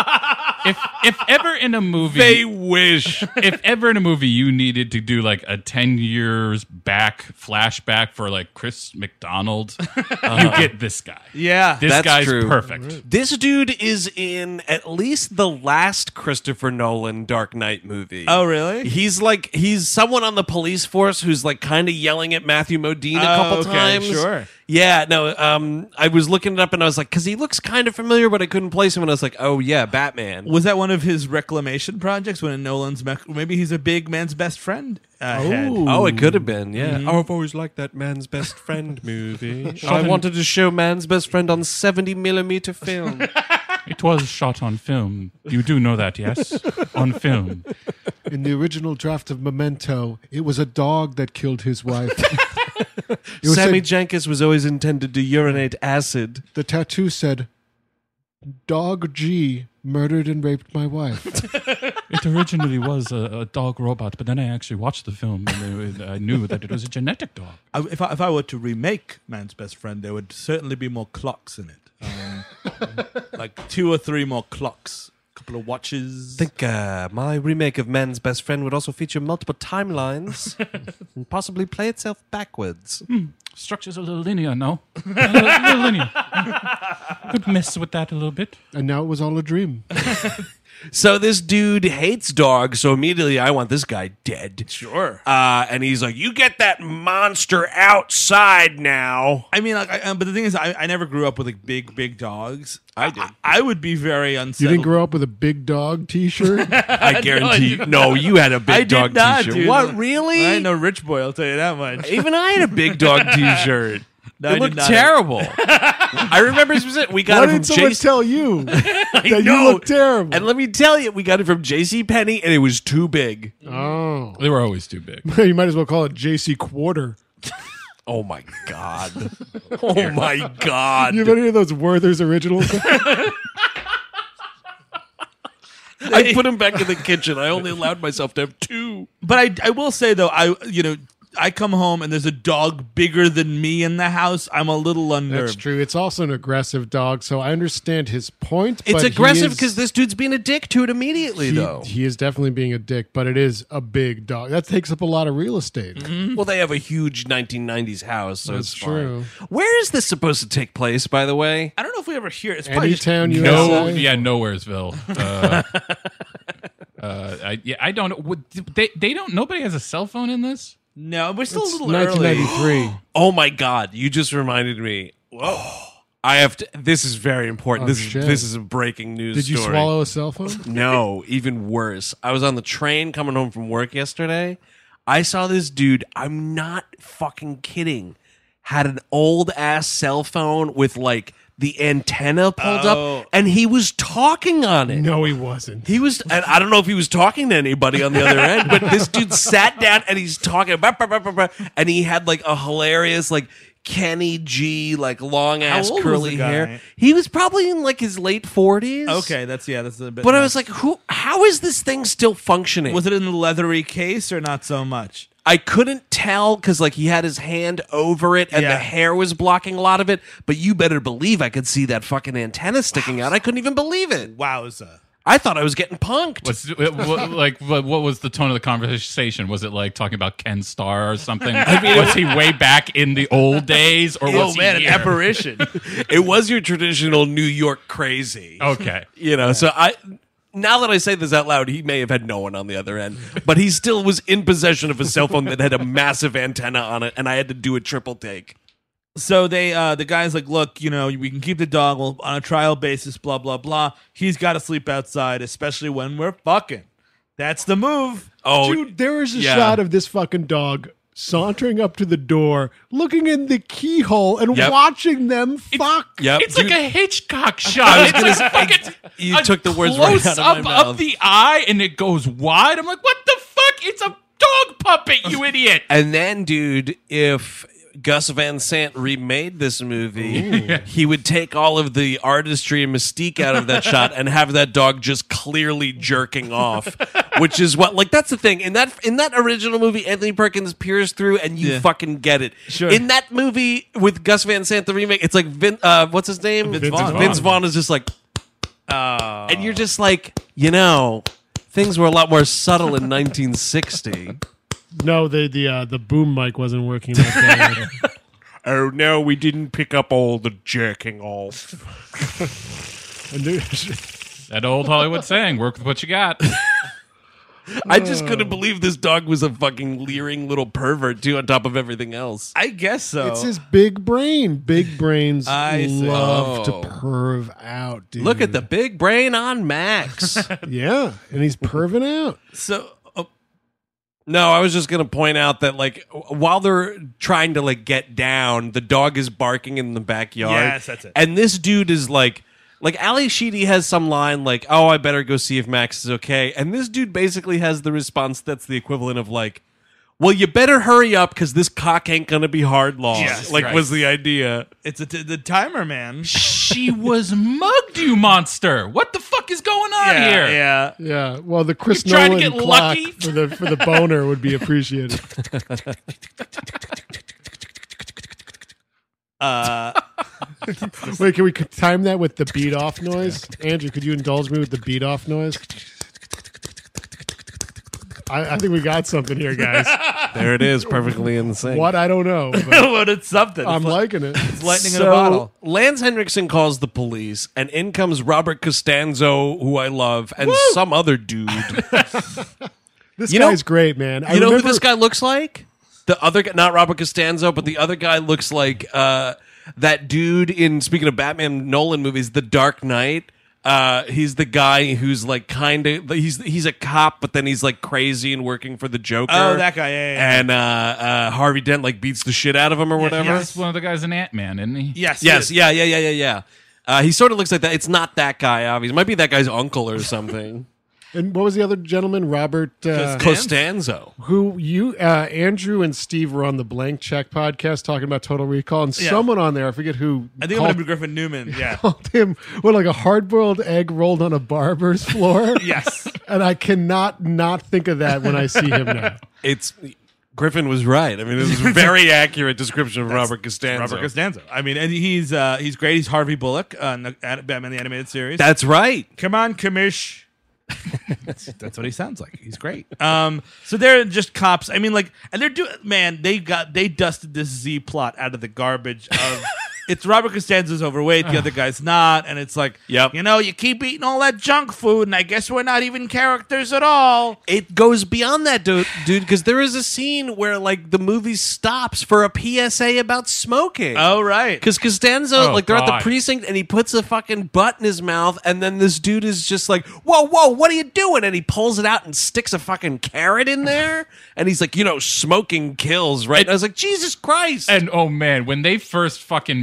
If if ever in a movie, They wish. if ever in a movie you needed to do like a ten years back flashback for like Chris McDonald, you get this guy. Yeah. This That's guy's true. perfect. This dude is in at least the last Christopher Nolan Dark Knight movie. Oh, really? He's like he's someone on the police force who's like kind of yelling at Matthew Modine a Oh, couple okay, times. sure. Yeah, no. Um, I was looking it up and I was like, because he looks kind of familiar, but I couldn't place him. And I was like, oh yeah, Batman. Was that one of his reclamation projects when Nolan's me- maybe he's a big man's best friend? Uh, had? Ooh. Oh, it could have been, yeah. Mm-hmm. Oh, I've always liked that Man's Best Friend movie. I wanted to show Man's Best Friend on seventy millimeter film. It was shot on film. You do know that, yes? On film. In the original draft of Memento, it was a dog that killed his wife. It was Sammy said- Jenkins was always intended to urinate acid. the tattoo said, "Dog G murdered and raped my wife." It originally was a, a dog robot, but then I actually watched the film and I knew that it was a genetic dog. I, if, I, if I were to remake Man's Best Friend, there would certainly be more clocks in it. Um, like two or three more clocks, a couple of watches. I think uh, my remake of Man's Best Friend would also feature multiple timelines and possibly play itself backwards. Structure's a little linear, no? A little, little linear. Could mess with that a little bit. And now it was all a dream. So this dude hates dogs, so immediately I want this guy dead. Sure. Uh, and he's like, you get that monster outside now. I mean, like, I, um, but the thing is, I, I never grew up with like big, big dogs. I did. I, I would be very You unsettled. didn't grow up with a big dog T-shirt. I guarantee did No, you had a big I did dog not, t-shirt. dude. What, really? I ain't no rich boy, I'll tell you that much. Even I had a big dog t-shirt. No, I it did looked not. terrible. I remember specific- we got Why it from did someone Jason. tell you that you know. look terrible? And let me tell you, we got it from J C Penney, and it was too big. Oh, They were always too big. you might as well call it J C Quarter. Oh my god! Oh my god! You have any of those Werther's originals? I put him back in the kitchen. I only allowed myself to have two. But I, I will say though, I you know, I come home and there's a dog bigger than me in the house. I'm a little unnerved. That's true. It's also an aggressive dog, so I understand his point. It's but he aggressive is- because this dude's being a dick to it immediately, he, though. he is definitely being a dick, but it is a big dog. That takes up a lot of real estate. Well, they have a huge nineteen nineties house, so That's it's true. fine. Where is this supposed to take place, by the way? I don't know if we ever hear it. It's probably just, Anytown, No, U S A. yeah, Nowheresville. Uh, uh, I, yeah, I don't know. Would- They, they don't. Nobody has a cell phone in this. no, we're still It's a little nineteen early. ninety-three. Oh my god! You just reminded me. Whoa! I have to. This is very important. Oh, this shit. is this is a breaking news. Did you story. swallow a cell phone? No, even worse. I was on the train coming home from work yesterday. I saw this dude. I'm not fucking kidding. Had an old ass cell phone with like the antenna pulled Oh. up, and he was talking on it. No, he wasn't. He was, and I don't know if he was talking to anybody on the other end, but this dude sat down and he's talking, bah, bah, bah, bah, bah, and he had like a hilarious, like Kenny G, like long ass How old was curly the guy? hair. He was probably in like his late forties. Okay, that's yeah, that's a bit. But I nuts. was like, who? How is this thing still functioning? was it in the leathery case or not so much? I couldn't tell because like he had his hand over it and Yeah. the hair was blocking a lot of it. But you better believe I could see that fucking antenna sticking out. I couldn't even believe it. Wowza. I thought I was getting punked. What's it- what, like what, what was the tone of the conversation? Was it like talking about Ken Starr or something? Was he way back in the old days, or was Oh man, he an here? apparition. It was your traditional New York crazy. Okay, You know, so I now that I say this out loud, he may have had no one on the other end, but he still was in possession of a cell phone that had a massive antenna on it, and I had to do a triple take. So they, uh, the guy's like, look, you know, we can keep the dog well, on a trial basis, blah, blah, blah. He's got to sleep outside, especially when we're fucking. That's the move. Oh, Dude, there is a yeah. shot of this fucking dog sauntering up to the door, looking in the keyhole and Yep. watching them fuck. Yep. it's Dude, like a Hitchcock shot. It's like fucking you a took the words right close out of up my mouth. of the eye, and it goes wide. I'm like, what the fuck? It's a dog puppet, you idiot. And then, dude, if Gus Van Sant remade this movie, he would take all of the artistry and mystique out of that shot and have that dog just clearly jerking off, which is what, like, that's the thing. In that in that original movie, Anthony Perkins peers through and you Yeah. fucking get it. Sure. In that movie with Gus Van Sant, the remake, it's like, Vin, uh, what's his name? Vince Vaughn. Vince Vaughn is just like, Oh. and you're just like, you know, things were a lot more subtle in nineteen sixty. No, the the uh, the boom mic wasn't working that day. Oh no, we didn't pick up all the jerking off. And there- That old Hollywood saying, work with what you got. I just couldn't believe this dog was a fucking leering little pervert too, on top of everything else. I guess so. It's his big brain. Big brains I see. love Oh. to perv out, dude. Look at the big brain on Max. Yeah, and he's perving out. so, oh, No, I was just gonna point out that like while they're trying to like get down, the dog is barking in the backyard. Yes, that's it. And this dude is like, like Ali Sheedy has some line like, "Oh, I better go see if Max is okay," and this dude basically has the response that's the equivalent of like, "Well, you better hurry up because this cock ain't gonna be hard long." Yes, like right. was the idea. it's a t- the timer, man. She was mugged, you monster. What the fuck is going on yeah, here? yeah. Yeah, well, the Chris You're trying to Nolan get clock lucky? for the for the boner would be appreciated. Uh, Wait, can we time that with the beat off noise? Andrew, could you indulge me with the beat off noise? I, I think we got something here, guys. There it is, perfectly in the sync. What? I don't know. but but it's something. I'm It's like liking it. it's lightning so, in a bottle. Lance Henriksen calls the police, and in comes Robert Costanzo, who I love, and some other dude. This You know- guy's great, man. I You know remember, who this guy looks like? The other guy, not Robert Costanzo, but the other guy looks like uh, that dude in, speaking of Batman Nolan movies, The Dark Knight. Uh, he's the guy who's like kind of, he's he's a cop, but then he's like crazy and working for the Joker. Oh, that guy, yeah, yeah, yeah. And uh, uh, Harvey Dent like beats the shit out of him or whatever. He's one of the guys in Ant-Man, isn't he? Yes, Yes, yes. yeah, yeah, yeah, yeah, yeah. Uh, he sort of looks like that. It's not that guy, obviously. It might be that guy's uncle or something. And what was the other gentleman? Robert. Uh, Costanzo. who you, uh, Andrew and Steve were on the Blank Check podcast talking about Total Recall, and Yeah. someone on there, I forget who, I think it called, would have been Griffin Newman. Yeah. called him what, like a hard-boiled egg rolled on a barber's floor. Yes. And I cannot not think of that when I see him now. It's Griffin was right. I mean, this is a very accurate description of Robert Costanzo. Robert Costanzo. I mean, and he's uh, he's great. He's Harvey Bullock on the Ad- Batman the Animated Series. That's right. Come on, Commish. that's, that's what he sounds like. He's great. Um, so they're just cops. I mean, like, and they're doing. Man, they got they dusted this Z plot out of the garbage of. It's Robert Costanzo's overweight, the other guy's not, and it's like, Yep. you know, you keep eating all that junk food, and I guess we're not even characters at all. It goes beyond that, dude, because there is a scene where like the movie stops for a P S A about smoking. Oh, right. Because Costanzo, Oh, like, they're at God. the precinct and he puts a fucking butt in his mouth, and then this dude is just like, whoa, whoa, what are you doing? And he pulls it out and sticks a fucking carrot in there. And he's like, you know, smoking kills, right? And I was like, Jesus Christ. And oh man, when they first fucking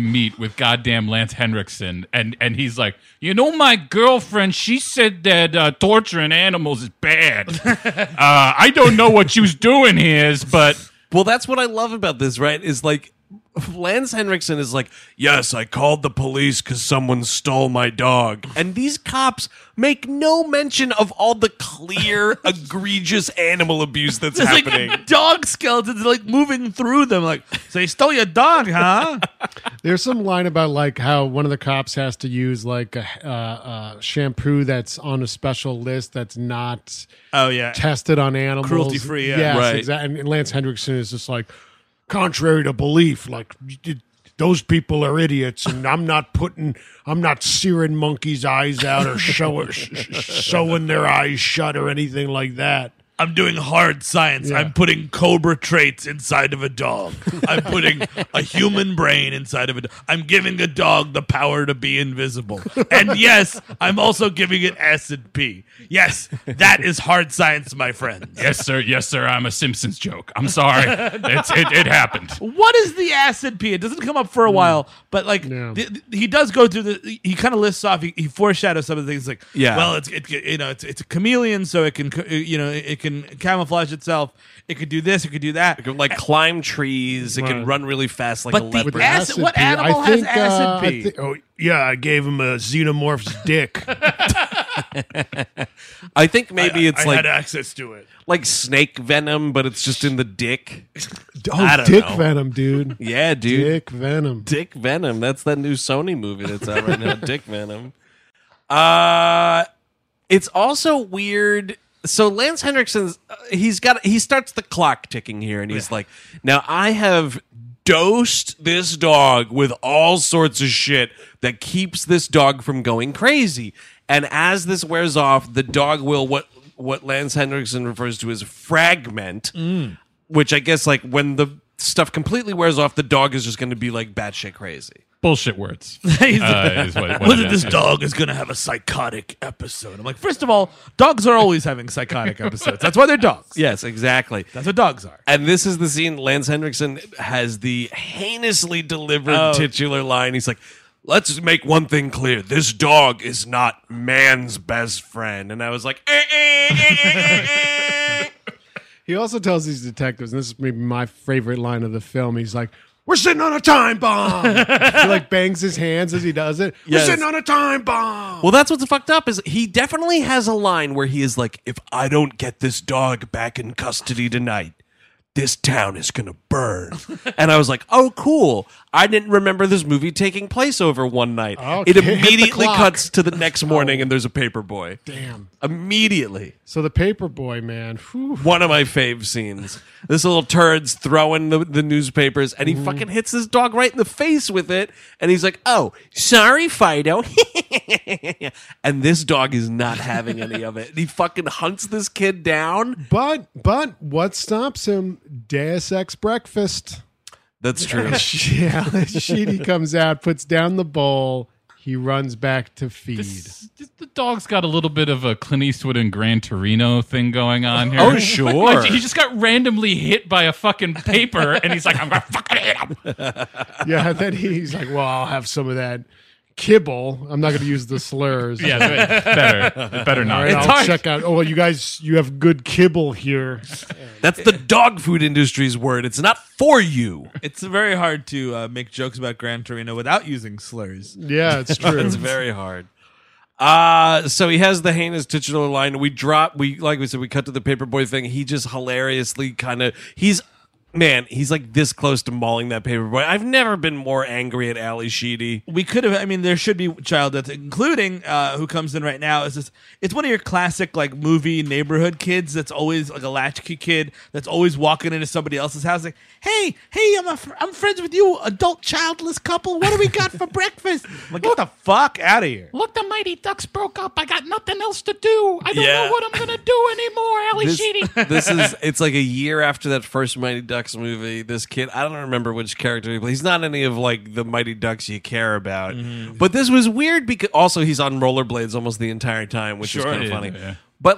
meet with goddamn Lance Henriksen, and and he's like, you know, my girlfriend, she said that uh, torturing animals is bad. uh, I don't know what you was doing here, but well, that's what I love about this, right? Is like. Lance Henriksen is like, yes, I called the police because someone stole my dog. And these cops make no mention of all the clear, egregious animal abuse that's There's happening. Like dog skeletons like moving through them. Like, so you stole your dog, huh? There's some line about like how one of the cops has to use like a uh, uh, shampoo that's on a special list that's not oh yeah tested on animals, cruelty free. Yeah, yes, right. exactly. And Lance Henriksen is just like, contrary to belief, like those people are idiots, and I'm not putting, I'm not searing monkeys' eyes out or show, sewing their eyes shut or anything like that. I'm doing hard science. Yeah. I'm putting cobra traits inside of a dog. I'm putting a human brain inside of it. I'm giving a dog the power to be invisible. And yes, I'm also giving it acid pee. Yes, that is hard science, my friend. yes, sir. Yes, sir. I'm a Simpsons joke. I'm sorry. It's, it, it happened. What is the acid pee? It doesn't come up for a while, but like Yeah. th- th- he does go through the. He kind of lists off. He, he foreshadows some of the things like, Yeah. well, it's it, you know it's it's a chameleon, so it can co- you know it can camouflage itself. It could do this. It could do that. It can like climb trees. It can Right. run really fast like But a the leopard. acid- what pee, animal I has think, acid uh, I pee? thi- oh, yeah, I gave him a xenomorph's dick. I think maybe it's I like had access to it. like snake venom, but it's just in the dick. Oh, I don't dick know. venom, dude. Yeah, dude. Dick venom. Dick Venom. That's that new Sony movie that's out right now. Dick Venom. Uh, it's also weird. So Lance Henriksen's uh, he's got he starts the clock ticking here, and he's like, now I have dosed this dog with all sorts of shit that keeps this dog from going crazy. And as this wears off, the dog will what what Lance Henriksen refers to as fragment, which I guess like when the stuff completely wears off, the dog is just going to be like batshit crazy. Bullshit words. uh, is what, what Whether it this is. dog is going to have a psychotic episode. I'm like, first of all, dogs are always having psychotic episodes. That's why they're dogs. Yes, exactly. That's what dogs are. And this is the scene Lance Henriksen has the heinously delivered Oh. titular line. He's like, let's make one thing clear. This dog is not man's best friend. And I was like, eh, eh, eh, eh, eh, eh. He also tells these detectives, and this is maybe my favorite line of the film. He's like, "We're sitting on a time bomb." He like bangs his hands as he does it. Yes. We're sitting on a time bomb. Well, that's what's fucked up is he definitely has a line where he is like, if I don't get this dog back in custody tonight, this town is going to burn. And I was like, oh, cool. I didn't remember this movie taking place over one night. Okay, It hit the immediately clock. cuts to the next morning and there's a paper boy. Damn. Immediately. So the paper boy, man. Whew. One of my fave scenes. This little turd's throwing the, the newspapers and he fucking hits his dog right in the face with it. And he's like, oh, sorry, Fido. And this dog is not having any of it. He fucking hunts this kid down. But but what stops him? Deus Ex breakfast. That's true. Yeah, Sheedy comes out, puts down the bowl. He runs back to feed. This- this- the dog's got a little bit of a Clint Eastwood and Gran Torino thing going on here. Oh, sure. Like, he just got randomly hit by a fucking paper, and he's like, I'm going to fucking hit him. Yeah, then he's like, well, I'll have some of that kibble. I'm not going to use the slurs. Yeah, it better. It better All not. right, It's I'll hard. check out. Oh, well, you guys, you have good kibble here. That's the dog food industry's word. It's not for you. It's very hard to uh, make jokes about Gran Torino without using slurs. Yeah, it's true. It's very hard. Uh, so he has the heinous titular line. We drop, we, like we said, we cut to the paperboy thing. He just hilariously kind of, he's, man, he's like this close to mauling that paperboy. I've never been more angry at Ali Sheedy. We could have. I mean, there should be child death, including uh, who comes in right now. Is this? It's one of your classic like movie neighborhood kids. That's always like a latchkey kid. That's always walking into somebody else's house. Like, hey, hey, I'm a fr- I'm friends with you, adult childless couple. What do we got for breakfast? I'm like, get the fuck out of here. Look, the Mighty Ducks broke up. I got nothing else to do. I don't Yeah. know what I'm going to do anymore, Ali This, Sheedy. this is, it's like a year after that first Mighty Ducks movie. This kid, I don't remember which character he plays. He's not any of like the Mighty Ducks you care about. But this was weird because also he's on rollerblades almost the entire time, which is Sure, kind of yeah, funny. yeah. But like,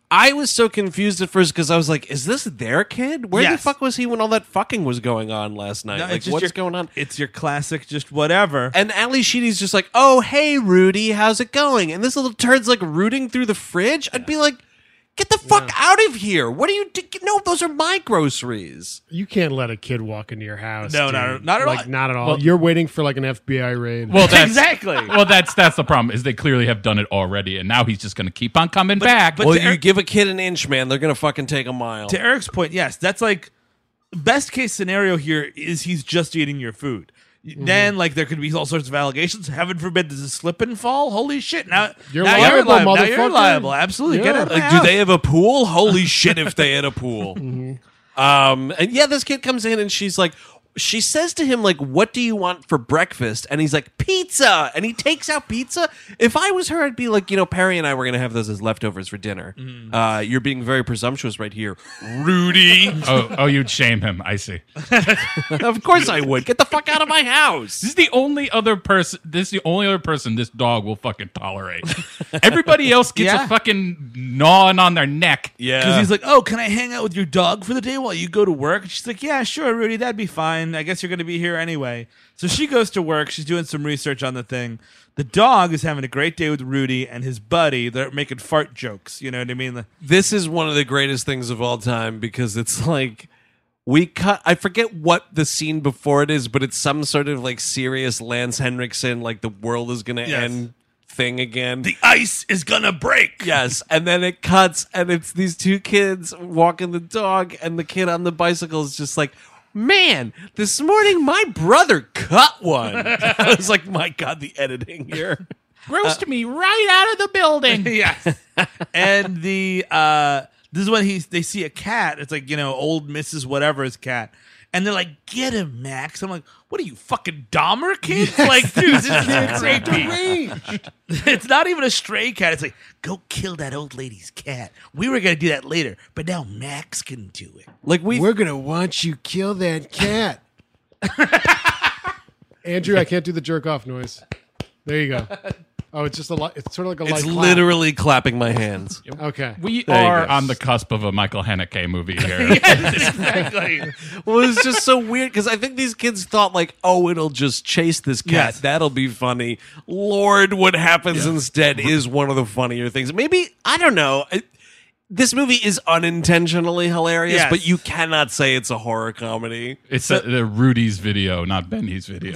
I was so confused at first because I was like, is this their kid? Where Yes. the fuck was he when all that fucking was going on last night? No, like, it's just what's your- going on? It's your classic, just whatever. And Ali Sheedy's just like, oh, hey, Rudy, how's it going? And this little turd's like rooting through the fridge. I'd be like, get the fuck out of here. What are you do- No, those are my groceries. You can't let a kid walk into your house. No, dude. not- not at like, all. Not at all. Well- You're waiting for like an F B I raid. Well, that's, Exactly. Well, that's that's the problem is they clearly have done it already, and now he's just going to keep on coming back. but Well, to you Eric- give a kid an inch, man, they're going to fucking take a mile. To Eric's point, yes, that's like best case scenario here is he's just eating your food. Then, like, there could be all sorts of allegations. Heaven forbid, does a slip and fall? Holy shit! Now You're now liable, you're liable. Now you're motherfucker. liable. Absolutely. Get Yeah. out of my Like, do house. they have a pool? Holy shit, if they had a pool. Um, and yeah, this kid comes in and she's like, she says to him, like, what do you want for breakfast? And he's like, pizza. And he takes out pizza. If I was her, I'd be like, you know, Perry and I were going to have those as leftovers for dinner. Uh, you're being very presumptuous right here, Rudy. oh, oh, you'd shame him. I see. Of course I would. Get the fuck out of my house. This is the only other person. This is the only other person this dog will fucking tolerate. Everybody else gets Yeah. a fucking gnawing on their neck. Yeah. Because he's like, oh, can I hang out with your dog for the day while you go to work? And she's like, yeah, sure, Rudy, that'd be fine. I guess you're going to be here anyway. So she goes to work. She's doing some research on the thing. The dog is having a great day with Rudy and his buddy. They're making fart jokes. You know what I mean? The- This is one of the greatest things of all time because it's like we cut. I forget what the scene before it is, but it's some sort of like serious Lance Henriksen, like the world is going to Yes. end thing again. The ice is going to break. Yes, and then it cuts, and it's these two kids walking the dog, and the kid on the bicycle is just like, man, this morning my brother cut one. I was like, my God, the editing here. Roast me right out of the building. Yes. And the uh this is when he's they see a cat. It's like, you know, old Missus Whatever's cat. And they're like, get him, Max. I'm like, what are you, fucking Dahmer kids? Like, dude, this is creepy. It's not even a stray cat. It's like, go kill that old lady's cat. We were going to do that later, but now Max can do it. Like we, We're gonna watch you kill that cat. Andrew, I can't do the jerk off noise. There you go. Oh, it's just a li- it's sort of like a it's light clap. literally clapping my hands. Okay. We There you are go. on the cusp of a Michael Haneke movie here. Yes, exactly. Well, it's just so weird because I think these kids thought like, oh, it'll just chase this cat. Yes. That'll be funny. Lord, what happens instead is one of the funnier things. Maybe, I don't know. It, this movie is unintentionally hilarious, Yes. but you cannot say it's a horror comedy. It's a, the Rudy's video, not Benny's video.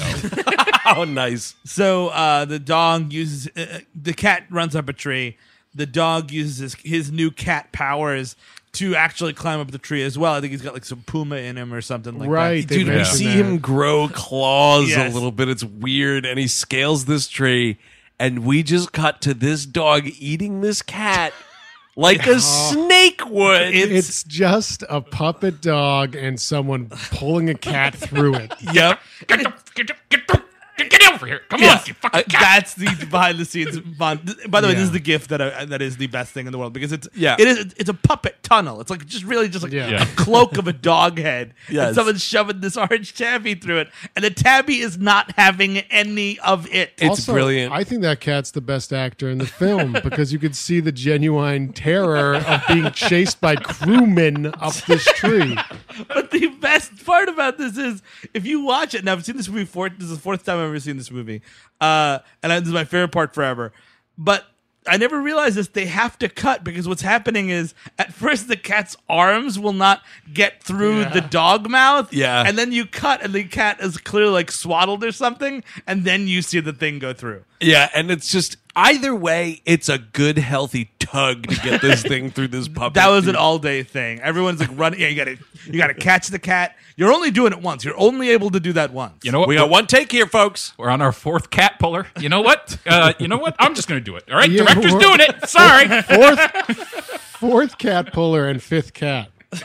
Oh, nice. So uh, the dog uses uh, the cat runs up a tree. The dog uses his, his new cat powers to actually climb up the tree as well. I think he's got like some puma in him or something like Right, that. they Dude, we mentioned see that. him grow claws Yes. a little bit. It's weird. And he scales this tree, and we just cut to this dog eating this cat like a snake would. It's just a puppet dog and someone pulling a cat through it. Yep. Get, the, get, the, get, the, get over here. Come on, you fucking Uh, cat. that's the behind the scenes fun. By the way, Yeah. this is the gift that I, that is the best thing in the world because it's Yeah. it is it's a puppet tunnel. It's like just really just like Yeah. a cloak of a dog head. Yes. And someone's shoving this orange tabby through it, and the tabby is not having any of it. It's Also, brilliant. I think that cat's the best actor in the film because you could see the genuine terror of being chased by crewmen up this tree. But the best part about this is if you watch it, and I've seen this movie four, this is the fourth time I've ever seen this movie, uh, and I, this is my favorite part forever. But I never realized this. They have to cut because what's happening is at first the cat's arms will not get through the dog mouth. Yeah. And then you cut and the cat is clearly like swaddled or something. And then you see the thing go through. Yeah, and it's just either way, it's a good, healthy tug to get this thing through this puppet. That was dude. an all day thing. Everyone's like running. Yeah, you gotta you gotta catch the cat. You're only doing it once. You're only able to do that once. You know what? We got one take here, folks. We're on our fourth cat puller. You know what? Uh, you know what? I'm just going to do it. All right, Yeah, director's we're- doing it. Sorry. Fourth, fourth cat puller and fifth cat.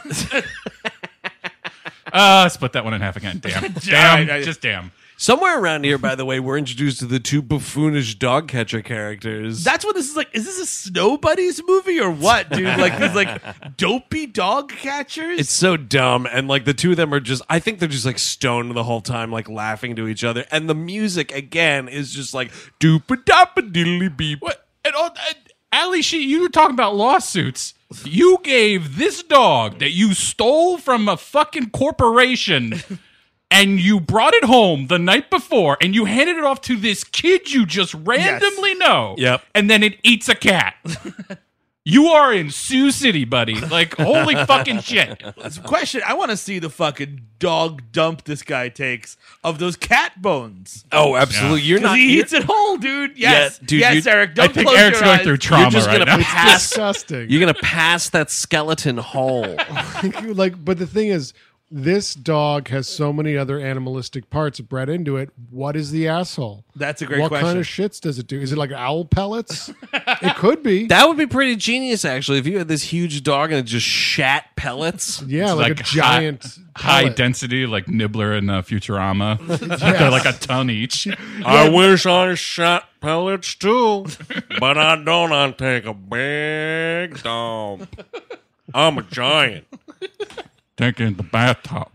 Uh, split that one in half again. Damn. Damn. I- I- Just damn. Somewhere around here, by the way, we're introduced to the two buffoonish dog catcher characters. That's what this is like. Is this a Snow Buddies movie or what, dude? Like these like dopey dog catchers? It's so dumb, and like the two of them are just, I think they're just like stoned the whole time, like laughing to each other. And the music, again, is just like doop a dop a diddly beep. What? And, oh, and Ali, she, you were talking about lawsuits. You gave this dog that you stole from a fucking corporation and you brought it home the night before and you handed it off to this kid you just randomly yes. know. Yep. And then it eats a cat. You are in Sioux City, buddy. Like, holy fucking shit. Question, I want to see the fucking dog dump this guy takes of those cat bones. Oh, absolutely. Yeah. You're not. He you're, eats it whole, dude. Yes. Yeah, dude, yes, Eric. Don't I think close Eric's your going eyes. through trauma You're just right gonna now. pass. Disgusting. You're gonna pass that skeleton whole. Like, but the thing is, this dog has so many other animalistic parts bred into it. What is the asshole? That's a great what question. kind of shits does it do? Is it like owl pellets? It could be. That would be pretty genius, actually, if you had this huge dog and it just shat pellets. Yeah, like, like a giant high, high pellet. density, like Nibbler and uh, Futurama. Yes. They're like a ton each. I wish I shot pellets too, but I don't. I take a big dump. I'm a giant. Taking the bathtub.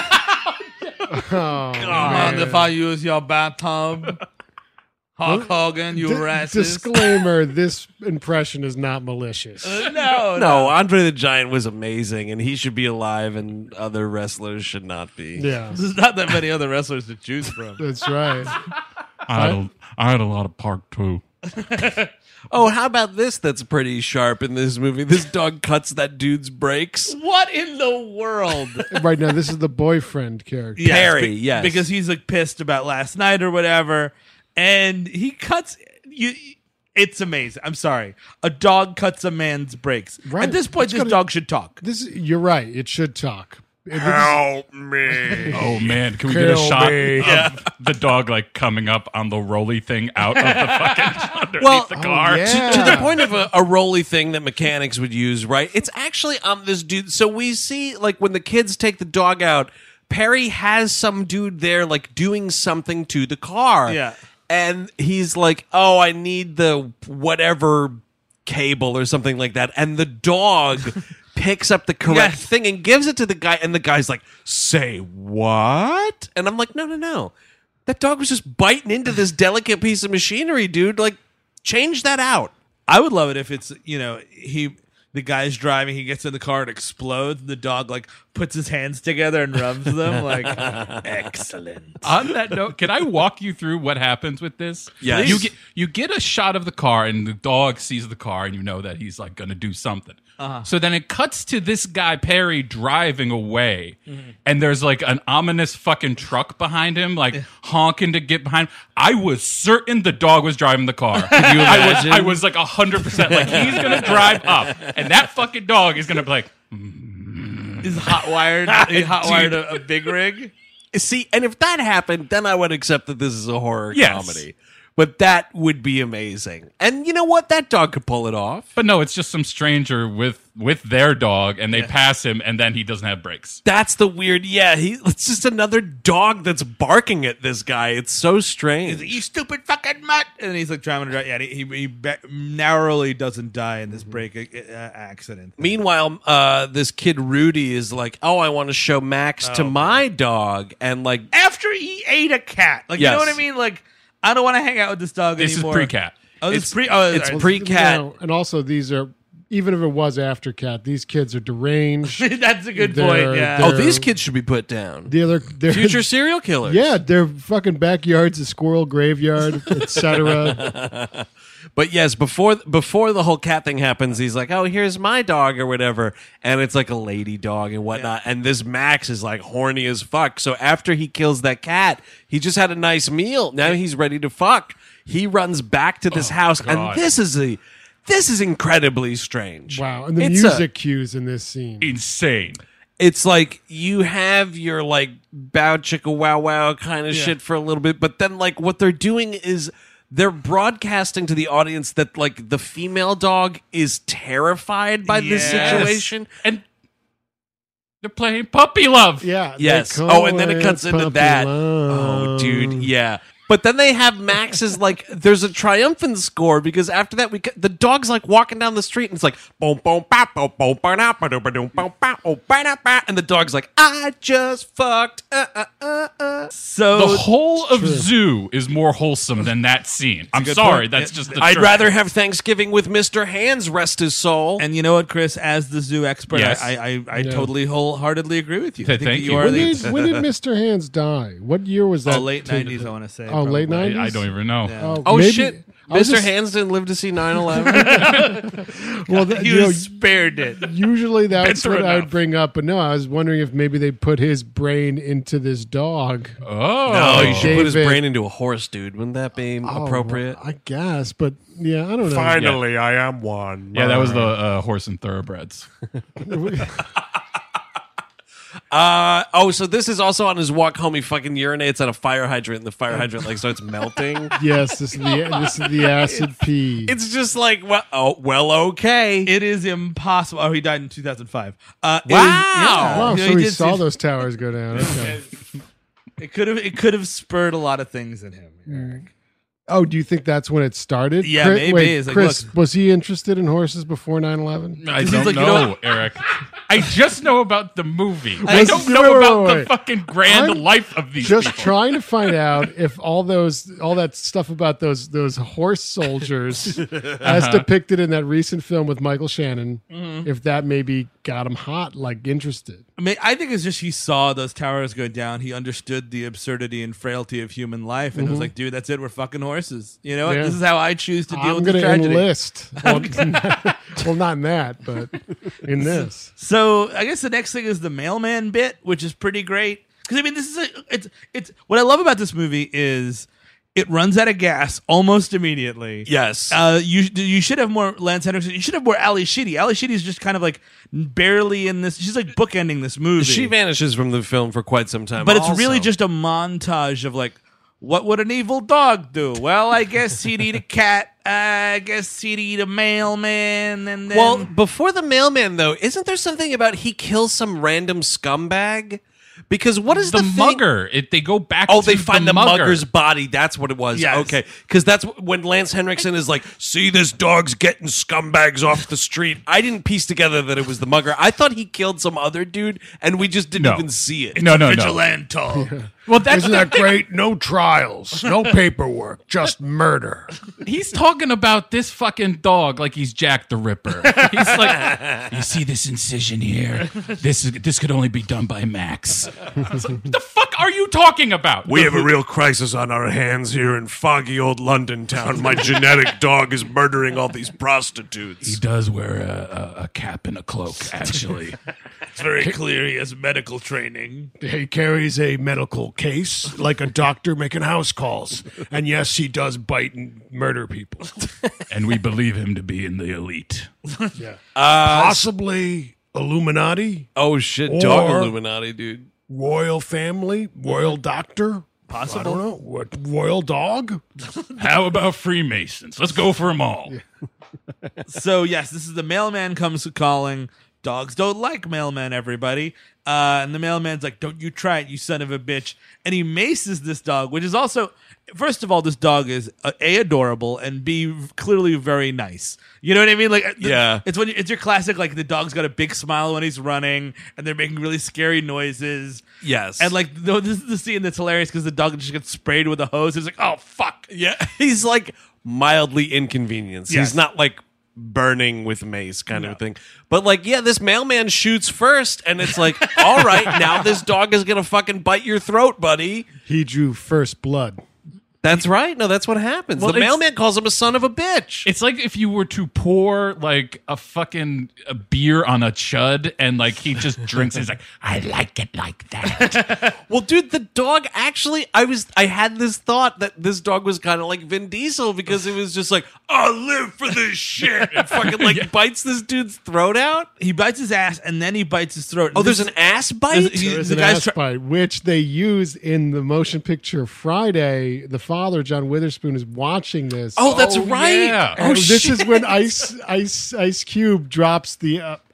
Oh, Mind if I use your bathtub? Hulk Hogan, you Di- racist. disclaimer: this impression is not malicious. Uh, no, No, Andre the Giant was amazing, and he should be alive, and other wrestlers should not be. Yeah, There's not that many other wrestlers to choose from. that's right. I had, a, I had a lot of park too. Oh, how about this? That's pretty sharp in this movie. This dog cuts that dude's brakes. What in the world? Right now, this is the boyfriend character. Yes, Perry, be- yes. because he's like pissed about last night or whatever, and he cuts you. It's amazing. I'm sorry, a dog cuts a man's brakes. Right. At this point, It's this gotta- dog should talk. This is, you're right. It should talk. It- this is- Help me. Oh man, can we get a Kill shot me. of the dog like coming up on the rolly thing out of the fucking underneath Well, the oh, car? yeah. To the point of a, a rolly thing that mechanics would use, right? It's actually on this dude. So we see, like, when the kids take the dog out, Perry has some dude there, like, doing something to the car. Yeah. And he's like, oh, I need the whatever cable or something like that. And the dog picks up the correct Yes. thing and gives it to the guy. And the guy's like, say what? And I'm like, no, no, no. That dog was just biting into this delicate piece of machinery, dude. Like, change that out. I would love it if it's, you know, he the guy's driving, he gets in the car, it explodes, the dog like puts his hands together and rubs them. Like, excellent. On that note, can I walk you through what happens with this? Yes. You get you get a shot of the car, and the dog sees the car, and you know that he's like going to do something. Uh-huh. So then it cuts to this guy Perry driving away, mm-hmm. and there's like an ominous fucking truck behind him, like honking to get behind him. I was certain the dog was driving the car. Could you I was imagine? I was like a hundred percent like he's gonna drive up, and that fucking dog is gonna be like. He's hot wired. He hot wired a, a big rig. See, and if that happened, then I would accept that this is a horror Yes. comedy. But that would be amazing. And you know what? That dog could pull it off. But no, it's just some stranger with with their dog, and they pass him, and then he doesn't have brakes. That's the weird. Yeah, he. It's just another dog that's barking at this guy. It's so strange. He's like, you stupid fucking mutt. And he's like trying to drive. Yeah, he, he, he be- narrowly doesn't die in this break uh, accident. Meanwhile, uh, this kid Rudy is like, "Oh, I want to show Max to my dog," and like, After he ate a cat. Like, Yes. you know what I mean? Like, I don't want to hang out with this dog This anymore. is pre-cat. Oh, this It's- is pre. Oh, it's sorry. pre-cat. You know, and also, these are, even if it was after cat, these kids are deranged. That's a good They're- point. Yeah. "Oh, they're- these kids should be put down." The other, they're, Future serial killers. yeah, their fucking backyard's a squirrel graveyard, et cetera. But yes, before before the whole cat thing happens, he's like, "Oh, here's my dog," or whatever, and it's like a lady dog and whatnot. And this Max is like horny as fuck. So after he kills that cat, he just had a nice meal. Now he's ready to fuck. He runs back to this house, God. and this is a this is incredibly strange. Wow, and the It's a- music cues in this scene. Insane. It's like you have your like bow chicka wow wow kind of shit for a little bit, but then like what they're doing is they're broadcasting to the audience that like the female dog is terrified by this Yes. situation. And they're playing puppy love. Yeah. they Yes. call Oh, and then it cuts into puppy that. love. Oh, dude. Yeah. But then they have Max's like there's a triumphant score because after that we the dog's like walking down the street and it's like boom boom ba boom boom ba da ba do ba do boom ba oh ba da ba and the dog's like I just fucked uh uh uh uh. So the whole of Zoo is more wholesome than that scene. I'm good sorry, point. that's Yeah, just the I'd truth. rather have Thanksgiving with Mister Hands, rest his soul. And you know what, Chris? As the Zoo expert, Yes. I I, I, I Yeah. totally wholeheartedly agree with you. I Th- think thank that you. you are When the did, when did Mister Hands die? What year was that? oh, late nineties. I want to say. Oh, late probably. nineties. I, I don't even know. Yeah. Oh, Oh maybe- shit. I was Mister just- Hands didn't live to see nine eleven. Well, that, You you know, spared it. usually that's Better what I would enough. bring up, but no, I was wondering if maybe they put his brain into this dog. Oh. No, you should put his David. brain into a horse, dude. Wouldn't that be Oh, appropriate? I guess, but yeah, I don't know. Finally, I am one. Yeah, that was the uh, Horse and Thoroughbreds. Uh oh, so this is also on his walk home. He fucking urinates at a fire hydrant, and the fire hydrant like starts melting. Yes, this is the this is the acid pee. It's just like, well, oh, well, okay. It is impossible. Oh, he died in two thousand five. Uh, it Wow. is- yeah. Wow, You know, so he did- saw those towers go down. Okay. It could have. It could have spurred a lot of things in him. Eric. Oh, do you think that's when it started? Yeah, Chris, maybe. Wait, It's like, Chris, look- was he interested in horses before nine eleven? I He's don't like, you know, know- Eric. I just know about the movie. I Was- don't wait, know wait, about wait, the wait. fucking grand I'm life of these Just people. trying to find out if all those all that stuff about those those horse soldiers, as depicted in that recent film with Michael Shannon, if that maybe got him hot, like interested. I mean, I think it's just he saw those towers go down. He understood the absurdity and frailty of human life, and was like, "Dude, that's it. We're fucking horses. You know, Yeah. this is how I choose to deal I'm with going this to tragedy." enlist. Well, well, not in that, but in this. So I guess the next thing is the mailman bit, which is pretty great. Because I mean, this is a, it's it's what I love about this movie is it runs out of gas almost immediately. Yes. Uh, you you should have more Lance Henriksen. You should have more Ali Sheedy. Ali Sheedy is just kind of like barely in this. She's like bookending this movie. She vanishes from the film for quite some time. but it's also. really just a montage of like, what would an evil dog do? Well, I guess he'd eat a cat. I guess he'd eat a mailman, and then Well, before the mailman, though, isn't there something about he kills some random scumbag? Because what is the, the, thing- mugger. It, they go back. Oh, to they find the, mugger. mugger's body. That's what it was. Yes. Okay, because that's when Lance Henriksen is like, "See, this dog's getting scumbags off the street." I didn't piece together that it was the mugger. I thought he killed some other dude, and we just didn't No. even see it. No, no, no. vigilante. Well, that's Isn't that great? No trials, no paperwork, just murder. He's talking about this fucking dog like he's Jack the Ripper. He's like, you see this incision here? This is this could only be done by Max. It's like, what the fuck are you talking about? We have a real crisis on our hands here in foggy old London town. My genetic dog is murdering all these prostitutes. He does wear a, a, a cap and a cloak, actually. It's very clear he has medical training. He carries a medical case like a doctor making house calls. And yes, he does bite and murder people. And we believe him to be in the elite. Possibly Illuminati, Oh shit, dog Or- Illuminati, dude. royal family, royal doctor. Possible. I don't know. What, royal dog? How about Freemasons? Let's go for them all. So yes, this is the mailman comes calling. Dogs don't like mailmen, everybody. Uh, and the mailman's like, "Don't you try it, you son of a bitch!" And he maces this dog, which is also, first of all, this dog is uh, a adorable and b clearly very nice. You know what I mean? Like, the- Yeah. it's when you, it's your classic. Like the dog's got a big smile when he's running, and they're making really scary noises. Yes. And like, no, this is the scene that's hilarious because the dog just gets sprayed with a hose. It's like, oh fuck. Yeah, he's like mildly inconvenienced. Yes. He's not like burning with mace kind of thing. But like, yeah, this mailman shoots first, and it's like, all right, now this dog is gonna fucking bite your throat, buddy. He drew first blood. That's right. No, that's what happens. Well, the it's- mailman calls him a son of a bitch. It's like if you were to pour like a fucking a beer on a chud and like he just drinks it. He's like, I like it like that. Well, dude, the dog actually, I was, I had this thought that this dog was kind of like Vin Diesel because it was just like, I live for this shit. And fucking like bites this dude's throat out. He bites his ass and then he bites his throat. Oh, And there's this- an ass bite? He- There's the an guy's ass try- bite, which they use in the motion picture Friday. The father, John Witherspoon, is watching this. Oh, that's Oh, right. yeah. Oh, And this shit. is when Ice Ice Ice Cube drops the uh,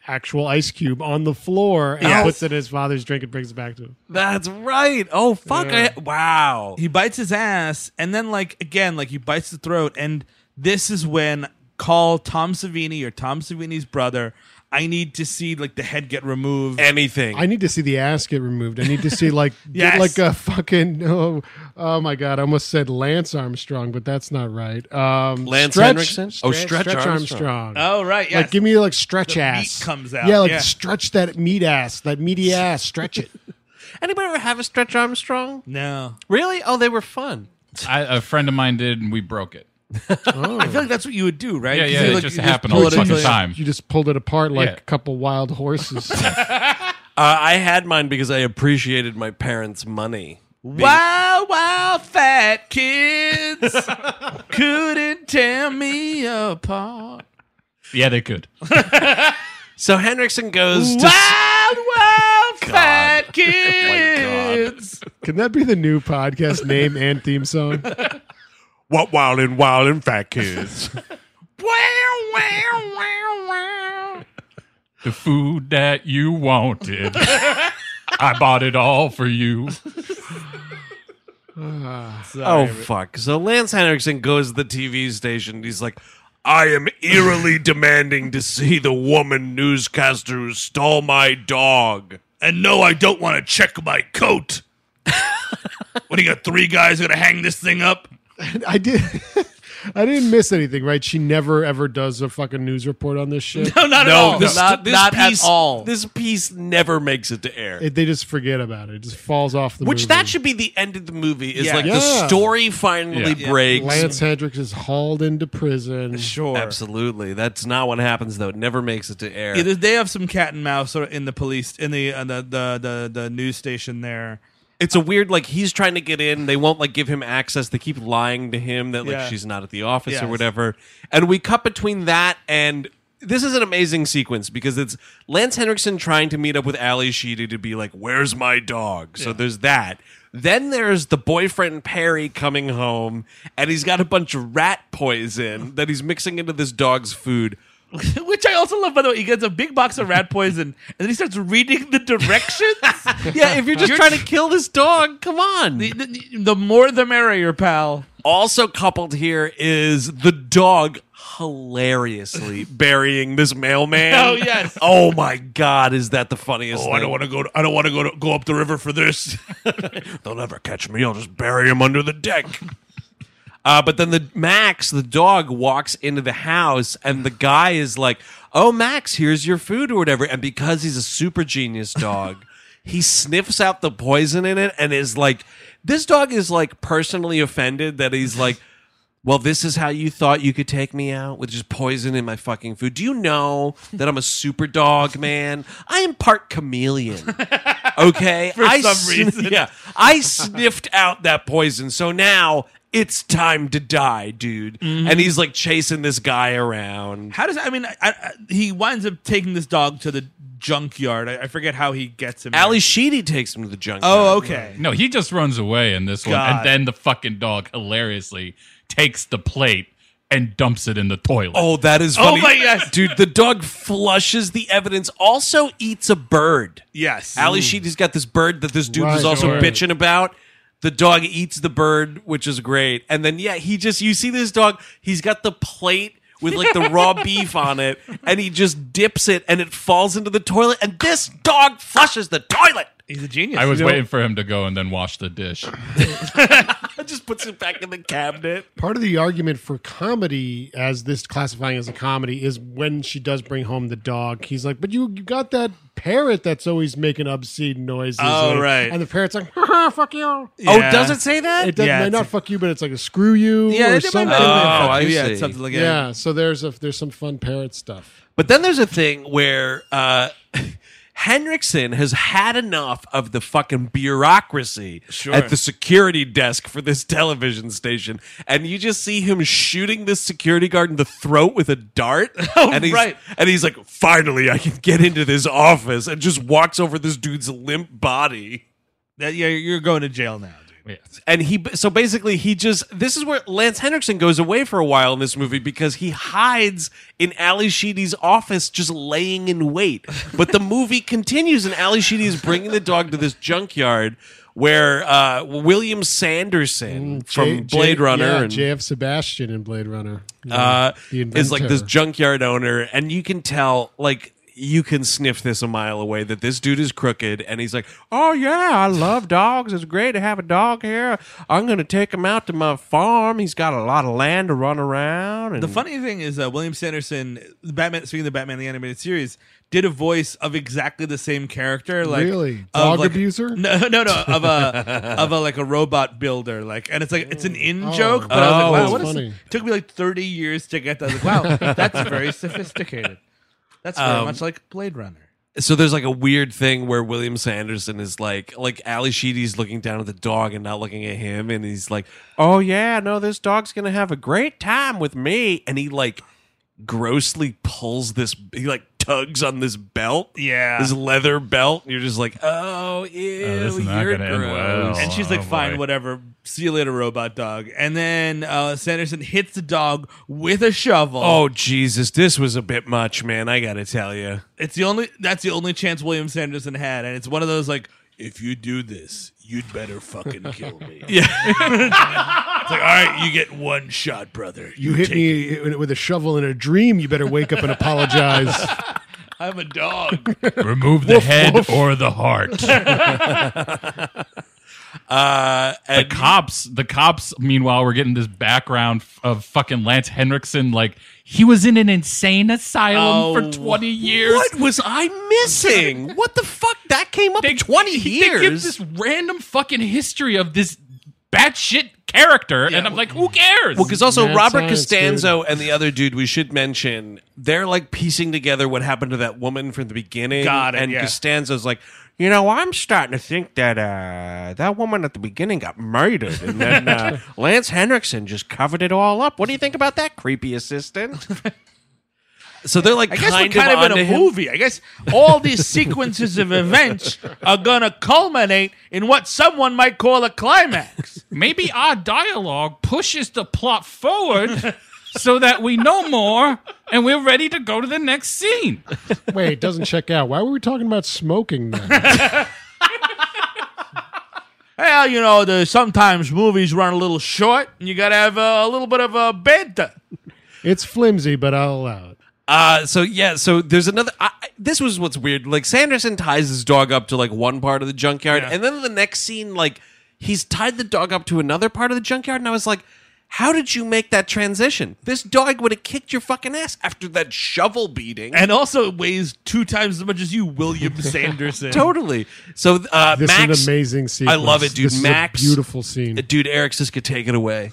actual ice cube on the floor and Yes. puts it in his father's drink and brings it back to him. That's right. Oh fuck! Yeah. I, wow. He bites his ass, and then like again, like he bites the throat, and this is when call Tom Savini or Tom Savini's brother. I need to see like the head get removed. Anything. I need to see the ass get removed. I need to see like Yes. get like a fucking oh, oh my god! I almost said Lance Armstrong, but that's not right. Um, Lance Stretch, Henriksen? Oh, Stretch, Stretch Armstrong. Oh right, yes. Like give me like stretch The ass. meat comes out, Yeah, like yeah. stretch that meat ass, that meaty ass. Stretch it. Anybody ever have a Stretch Armstrong? No. Really? Oh, they were fun. I, a friend of mine did, and we broke it. Oh. I feel like that's what you would do, right? Yeah, 'Cause yeah, you, it like, just you happened pull all it the fucking into- time. You just pulled it apart like Yeah. a couple wild horses. Uh, I had mine because I appreciated my parents' money. Wild, wild fat kids couldn't tear me apart. Yeah, they could. So Henriksen goes to Wild, wild fat kids. Can that be the new podcast name and theme song? What Wild and Wild and Fat Kids. Wow, wow, wow, wow. The food that you wanted. I bought it all for you. Oh fuck! So Lance Henriksen goes to the T V station. And he's like, "I am eerily demanding to see the woman newscaster who stole my dog." And no, I don't want to check my coat. What, you got three guys going to hang this thing up? I did. I didn't miss anything, right? She never ever does a fucking news report on this shit. No, not at No, all. this, not this not piece, at all. This piece never makes it to air. It, they just forget about it. It just falls off the Which movie. that should be the end of the movie. Is Yeah. like the Yeah. story finally Yeah. breaks. Lance Hendricks is hauled into prison. Sure. Absolutely, that's not what happens though. It never makes it to air. Yeah, they have some cat and mouse sort of in the police in the uh, the, the the the news station there. It's a weird, like, he's trying to get in. They won't, like, give him access. They keep lying to him that, like, Yeah. she's not at the office Yes. or whatever. And we cut between that and this is an amazing sequence because it's Lance Henriksen trying to meet up with Ali Sheedy to be like, where's my dog? So there's that. Then there's the boyfriend Perry coming home and he's got a bunch of rat poison that he's mixing into this dog's food. Which I also love, by the way. He gets a big box of rat poison, and then he starts reading the directions. Yeah, if you're just trying to kill this dog, come on. The, the, the more the merrier, pal. Also coupled here is the dog hilariously burying this mailman. Oh, yes. Oh my god, is that the funniest Oh, thing? I don't want to go. To, I don't want to go to, go up the river for this. They'll never catch me. I'll just bury him under the deck. Uh, but then the Max, the dog, walks into the house, and the guy is like, "Oh, Max, here's your food," or whatever. And because he's a super genius dog, he sniffs out the poison in it, and is like, "This dog is like personally offended that he's like." Well, this is how you thought you could take me out with just poison in my fucking food. Do you know that I'm a super dog, man? I am part chameleon. Okay, For I some reason. Yeah, I sniffed out that poison, so now it's time to die, dude. Mm-hmm. And he's like chasing this guy around. How does I mean? I, I, he winds up taking this dog to the junkyard. I, I forget how he gets him. Ali there. Sheedy takes him to the junkyard. Oh, okay. No, he just runs away in this one, God. and then the fucking dog hilariously takes the plate and dumps it in the toilet. Oh, that is Oh funny. my gosh. Dude, the dog flushes the evidence, also eats a bird. Yes. Ali Sheedy's got this bird that this dude Right, was also sure. bitching about. The dog eats the bird, which is great. And then, yeah, he just, you see this dog, he's got the plate with like the raw beef on it, and he just dips it and it falls into the toilet, and this dog flushes the toilet. He's a genius. I was You know- waiting for him to go and then wash the dish. Just puts it back in the cabinet. Part of the argument for comedy, as this classifying as a comedy, is when she does bring home the dog. He's like, "But you, you got that parrot that's always making obscene noises." Oh, and, right. And the parrot's like, "Haha, fuck you." Oh, Yeah. does it say that? It doesn't, Yeah, it's not a- fuck you, but it's like a screw you Yeah, or it might something. not have been Oh, fuck I you. Yeah, see. it's something like that. Yeah, so there's a there's some fun parrot stuff. But then there's a thing where uh, Henriksen has had enough of the fucking bureaucracy Sure. at the security desk for this television station, and you just see him shooting this security guard in the throat with a dart. Oh, and he's, right. And he's like, "Finally, I can get into this office," and just walks over this dude's limp body. That, yeah, you're going to jail now, dude. Yes. And he, so basically, he just, this is where Lance Henriksen goes away for a while in this movie because he hides in Ali Sheedy's office just laying in wait. But the movie continues, and Ali Sheedy is bringing the dog to this junkyard where uh, William Sanderson Mm, from J- Blade J- Runner yeah, and J F Sebastian in Blade Runner uh, the is like this inventor. junkyard owner, and you can tell, like, you can sniff this a mile away that this dude is crooked, and he's like, oh yeah, I love dogs. It's great to have a dog here. I'm going to take him out to my farm. He's got a lot of land to run around. And The funny thing is, uh, William Sanderson, the Batman, speaking of the Batman the Animated Series, did a voice of exactly the same character. Like, Really? of, Dog like- abuser? No, no, no, of a of a like a robot builder. Like, and it's like it's an in Oh. joke, but I was Oh, like, wow, that's what is funny. it? Took me like thirty years to get that. I was like, wow, that's very sophisticated. That's very Um, much like Blade Runner. so there's like a weird thing where William Sanderson is like, like Ali Sheedy's looking down at the dog and not looking at him, and he's like, "Oh yeah, no, this dog's gonna have a great time with me," and he like grossly pulls this, he like tugs on this belt, Yeah. this leather belt. And you're just like, "Oh, ew, this is not you're gonna end well. gross." And she's like, Oh, fine, boy. whatever. See you later, robot dog. And then uh, Sanderson hits the dog with a shovel. Oh Jesus, this was a bit much, man. I gotta tell you. It's the only that's the only chance William Sanderson had, and it's one of those like, if you do this, you'd better fucking kill me. Yeah. It's like, all right, you get one shot, brother. You hit me with a shovel in a dream. You better wake up and apologize. I'm a dog. Remove the head or the heart. Uh, the and cops, the cops, meanwhile, we're getting this background f- of fucking Lance Henriksen. Like, he was in an insane asylum Oh. for twenty years. what was I missing? What the fuck? That came up in twenty They years. give this random fucking history of this batshit character, and I'm like, who cares? Well, because also Mad Robert science, Costanzo and the other dude we should mention, they're like piecing together what happened to that woman from the beginning. Got it, And yeah. Costanzo's like, you know, I'm starting to think that uh, that woman at the beginning got murdered, and then uh, Lance Henriksen just covered it all up. What do you think about that, creepy assistant? So they're like I guess kind, we're kind of, of, in a onto him. movie. I guess all these sequences of events are gonna culminate in what someone might call a climax. Maybe our dialogue pushes the plot forward so that we know more and we're ready to go to the next scene. Wait, it doesn't check out. Why were we talking about smoking then? Well, you know, the sometimes movies run a little short, and you gotta have uh, a little bit of a banter. It's flimsy, but I'll allow it. Uh, so yeah, so there's another. I, I- this was what's weird. Like Sanderson ties his dog up to like one part of the junkyard, Yeah. and then the next scene, like he's tied the dog up to another part of the junkyard, and I was like, how did you make that transition? This dog would have kicked your fucking ass after that shovel beating. And also it weighs two times as much as you, William Sanderson. Totally. So uh, This Max, is an amazing sequence. I love it, dude. This Max, is a beautiful scene. uh, dude. Eric Siska, take it away.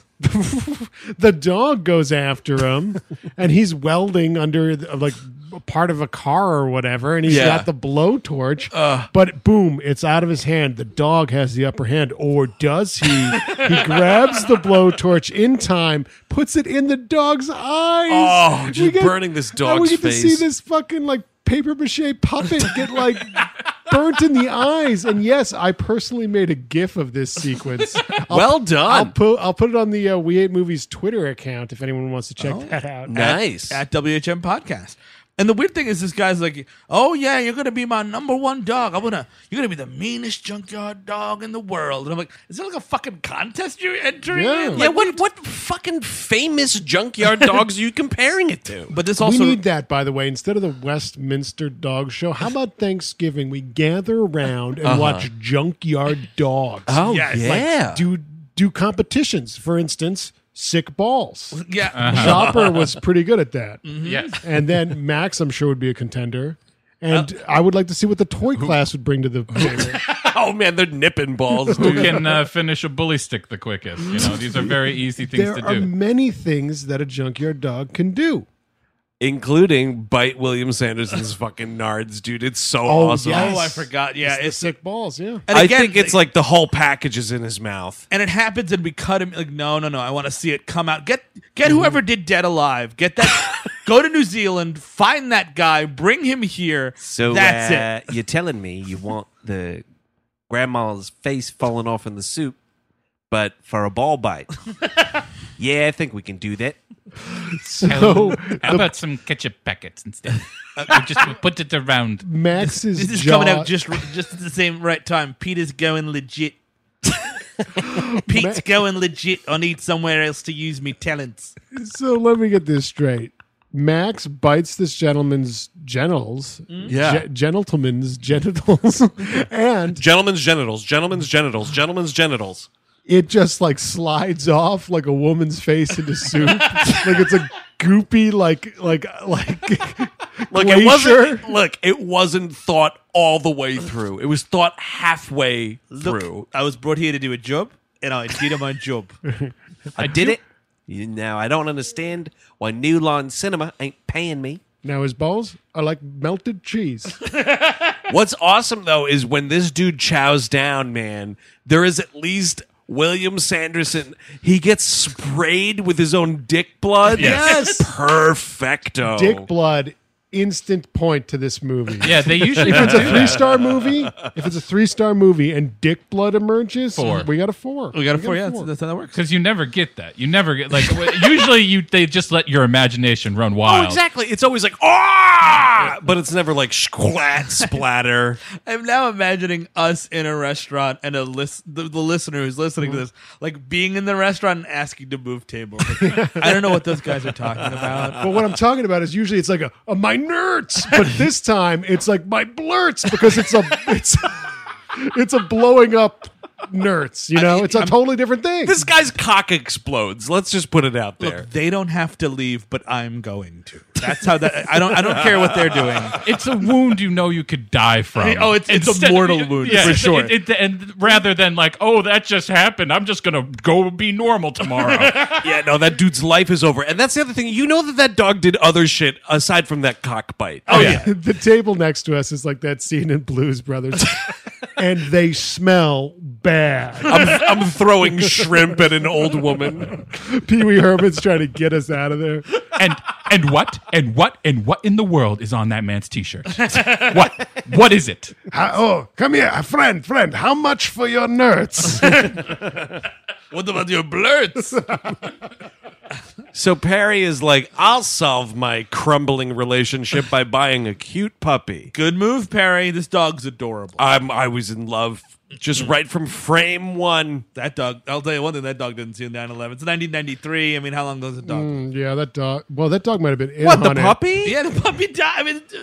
The dog goes after him, and he's welding under uh, like a part of a car or whatever, and he's Yeah. got the blowtorch. But boom, it's out of his hand. The dog has the upper hand, or does he? He grabs the blowtorch in time, puts it in the dog's eyes. Oh, We just get- burning this and dog's we get face. to see this fucking like paper mache puppet get like burnt in the eyes. And yes, I personally made a GIF of this sequence. I'll- Well done. I'll put I'll put it on the uh, We Ate Movies Twitter account if anyone wants to check that out. Nice. At W H M Podcast. And the weird thing is, this guy's like, "Oh yeah, you're gonna be my number one dog. I'm gonna, you're gonna be the meanest junkyard dog in the world." And I'm like, "Is there like a fucking contest you're entering Yeah. in?" Yeah, Like, what what fucking famous junkyard dogs are you comparing it to? But this We also need that, by the way. Instead of the Westminster Dog Show, how about Thanksgiving? We gather around and watch junkyard dogs. Oh Yeah, it's yeah, do do competitions. For instance, sick balls. yeah. Chopper was pretty good at that. Yes. And then Max, I'm sure, would be a contender. And I would like to see what the toy class would bring to the table. oh man, they're nipping balls, Who dude. can uh, finish a bully stick the quickest? You know, these are very easy things There to are do. many things that a junkyard dog can do. Including bite William Sanderson's fucking nards, dude. It's so Oh, awesome. yes. Oh, I forgot. Yeah, It's the it's sick balls, yeah. and I again, think it's like the whole package is in his mouth. and it happens, and we cut him. Like, no, no, no. I want to see it come out. Get get whoever did Dead Alive. Get that. Go to New Zealand. Find that guy. Bring him here. So that's uh, you're telling me you want the grandma's face falling off in the soup, but for a ball bite. Yeah, I think we can do that. So How about some ketchup packets instead? Uh, we just put it around. Max's This is jaw, coming out just just at the same right time. Peter's going legit. Pete's going legit. I need somewhere else to use me talents. So let me get this straight. Max bites this gentleman's genitals, Yeah. ge- gentleman's genitals, and Gentlemen's genitals, gentlemen's genitals, gentlemen's genitals. it just like slides off like a woman's face into soup. Like it's a goopy, like like like Look, glacier. it wasn't. Look, it wasn't thought all the way through. It was thought halfway through. I was brought here to do a job, and I did my job. I did it. You now I don't understand why New Line Cinema ain't paying me. Now his balls are like melted cheese. What's awesome though is when this dude chows down, man. There is at least William Sanderson. He gets sprayed with his own dick blood. Yes. Perfecto. Dick blood. Instant point to this movie. Yeah, they usually If it's do a that. three star movie, if it's a three star movie and dick blood emerges, Four. we got a four. We got a four. Yeah, that's, that's how that works. Because you never get that. You never get like usually you they just let your imagination run Oh, wild. exactly. It's always like ah, but it's never like splat splatter. I'm now imagining us in a restaurant and a list the, the listener who's listening to this, like being in the restaurant and asking to move tables. Like, I don't know what those guys are talking about. But what I'm talking about is usually it's like a, a my nerds, but this time it's like my blurts because it's a it's it's a blowing up nerds. You know, it's a totally different thing. This guy's cock explodes. Let's just put it out there. Look, they don't have to leave, but I'm going to. That's how that. I don't. I don't care what they're doing. It's a wound you know you could die from. Oh, it's- it's a Instead- mortal wound, for it's- sure. it- it- and rather than like, oh, that just happened, I'm just gonna go be normal tomorrow. Yeah, no, that dude's life is over. And that's the other thing. You know that that dog did other shit aside from that cock bite. Oh yeah. The table next to us is like that scene in Blues Brothers, and they smell bad. I'm, I'm throwing shrimp at an old woman. Pee Wee Herman's trying to get us out of there. and and what and what and what in the world is on that man's t-shirt? What what is it? How- oh, come here, friend, friend. How much for your nerds? What about your blurts? So Perry is like, I'll solve my crumbling relationship by buying a cute puppy. Good move, Perry. This dog's adorable. I'm I was in love just right from frame one. That dog. I'll tell you one thing. That dog didn't see nine eleven. It's nineteen ninety-three. I mean, how long ago was the dog? Mm, yeah, that dog. Well, that dog might have been in What, the on it. puppy? Yeah, the puppy died. I mean,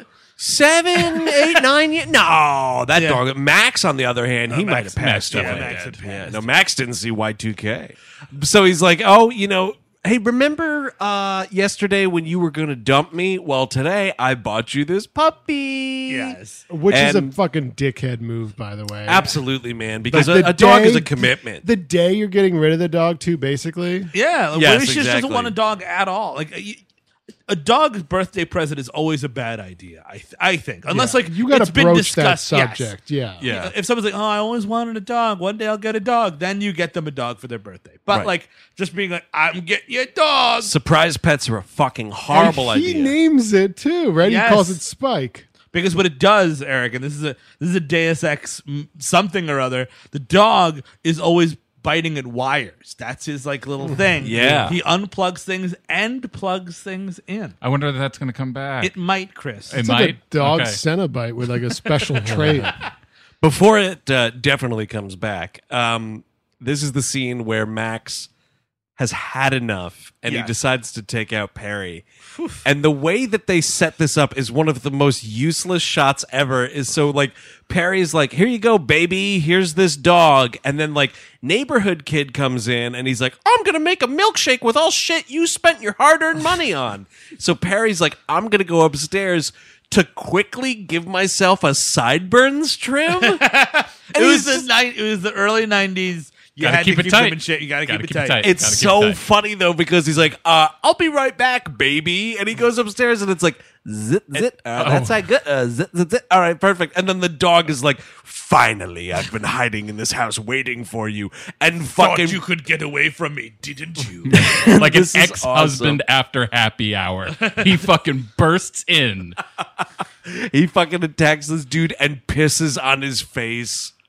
Seven, eight, nine years? No, that Yeah. dog. Max, on the other hand, he Oh, might Max- have passed Max away. definitely Max had did. Yeah, passed. no, Max didn't see Y two K. So he's like, oh, you know, hey, remember uh, yesterday when you were going to dump me? Well, today I bought you this puppy. Yes. Which is a And- fucking dickhead move, by the way. Absolutely, man, because Like, a, a dog is day- a commitment. The day you're getting rid of the dog, too, basically. Yeah. Yes, Willie just exactly. doesn't want a dog at all. Like a, a dog's birthday present is always a bad idea. I th- I think unless Yeah. like you got to it's been broach that discussed. Yes. subject. Yeah. Yeah. If someone's like, "Oh, I always wanted a dog. One day I'll get a dog," then you get them a dog for their birthday. But Right. like just being like, "I'm getting you a dog." Surprise pets are a fucking horrible And he idea. names it, too, right? Yes. He calls it Spike. Because what it does, Eric, and this is a this is a Deus Ex mm, something or other. The dog is always biting at wires. That's his like little thing. Yeah. he unplugs things and plugs things in. I wonder if that's going to come back. It might, Chris. It It's might. like a dog Okay. Cenobite with like a special trait. Before it uh, definitely comes back, um, this is the scene where Max has had enough and he Yes. decides to take out Perry. And the way that they set this up is one of the most useless shots ever. Is so like Perry's like, here you go, baby. Here's this dog. And then like neighborhood kid comes in and he's like, I'm going to make a milkshake with all shit you spent your hard earned money on. So Perry's like, I'm going to go upstairs to quickly give myself a sideburns trim. And it was he's the just- ni- It was the early nineties. You Gotta had keep to it keep tight. them in shape. You got to Gotta keep it keep it tight. tight. It's Gotta keep so it tight. funny though because he's like, uh, "I'll be right back, baby," and he goes upstairs and it's like, "Zit zit, uh, oh. that's I good, uh, zit zit zit." All right, perfect. And then the dog is like, "Finally, I've been hiding in this house waiting for you." And fucking, Thought you could get away from me, didn't you? like an This is ex-husband after happy hour. He fucking bursts in. he fucking attacks this dude and pisses on his face.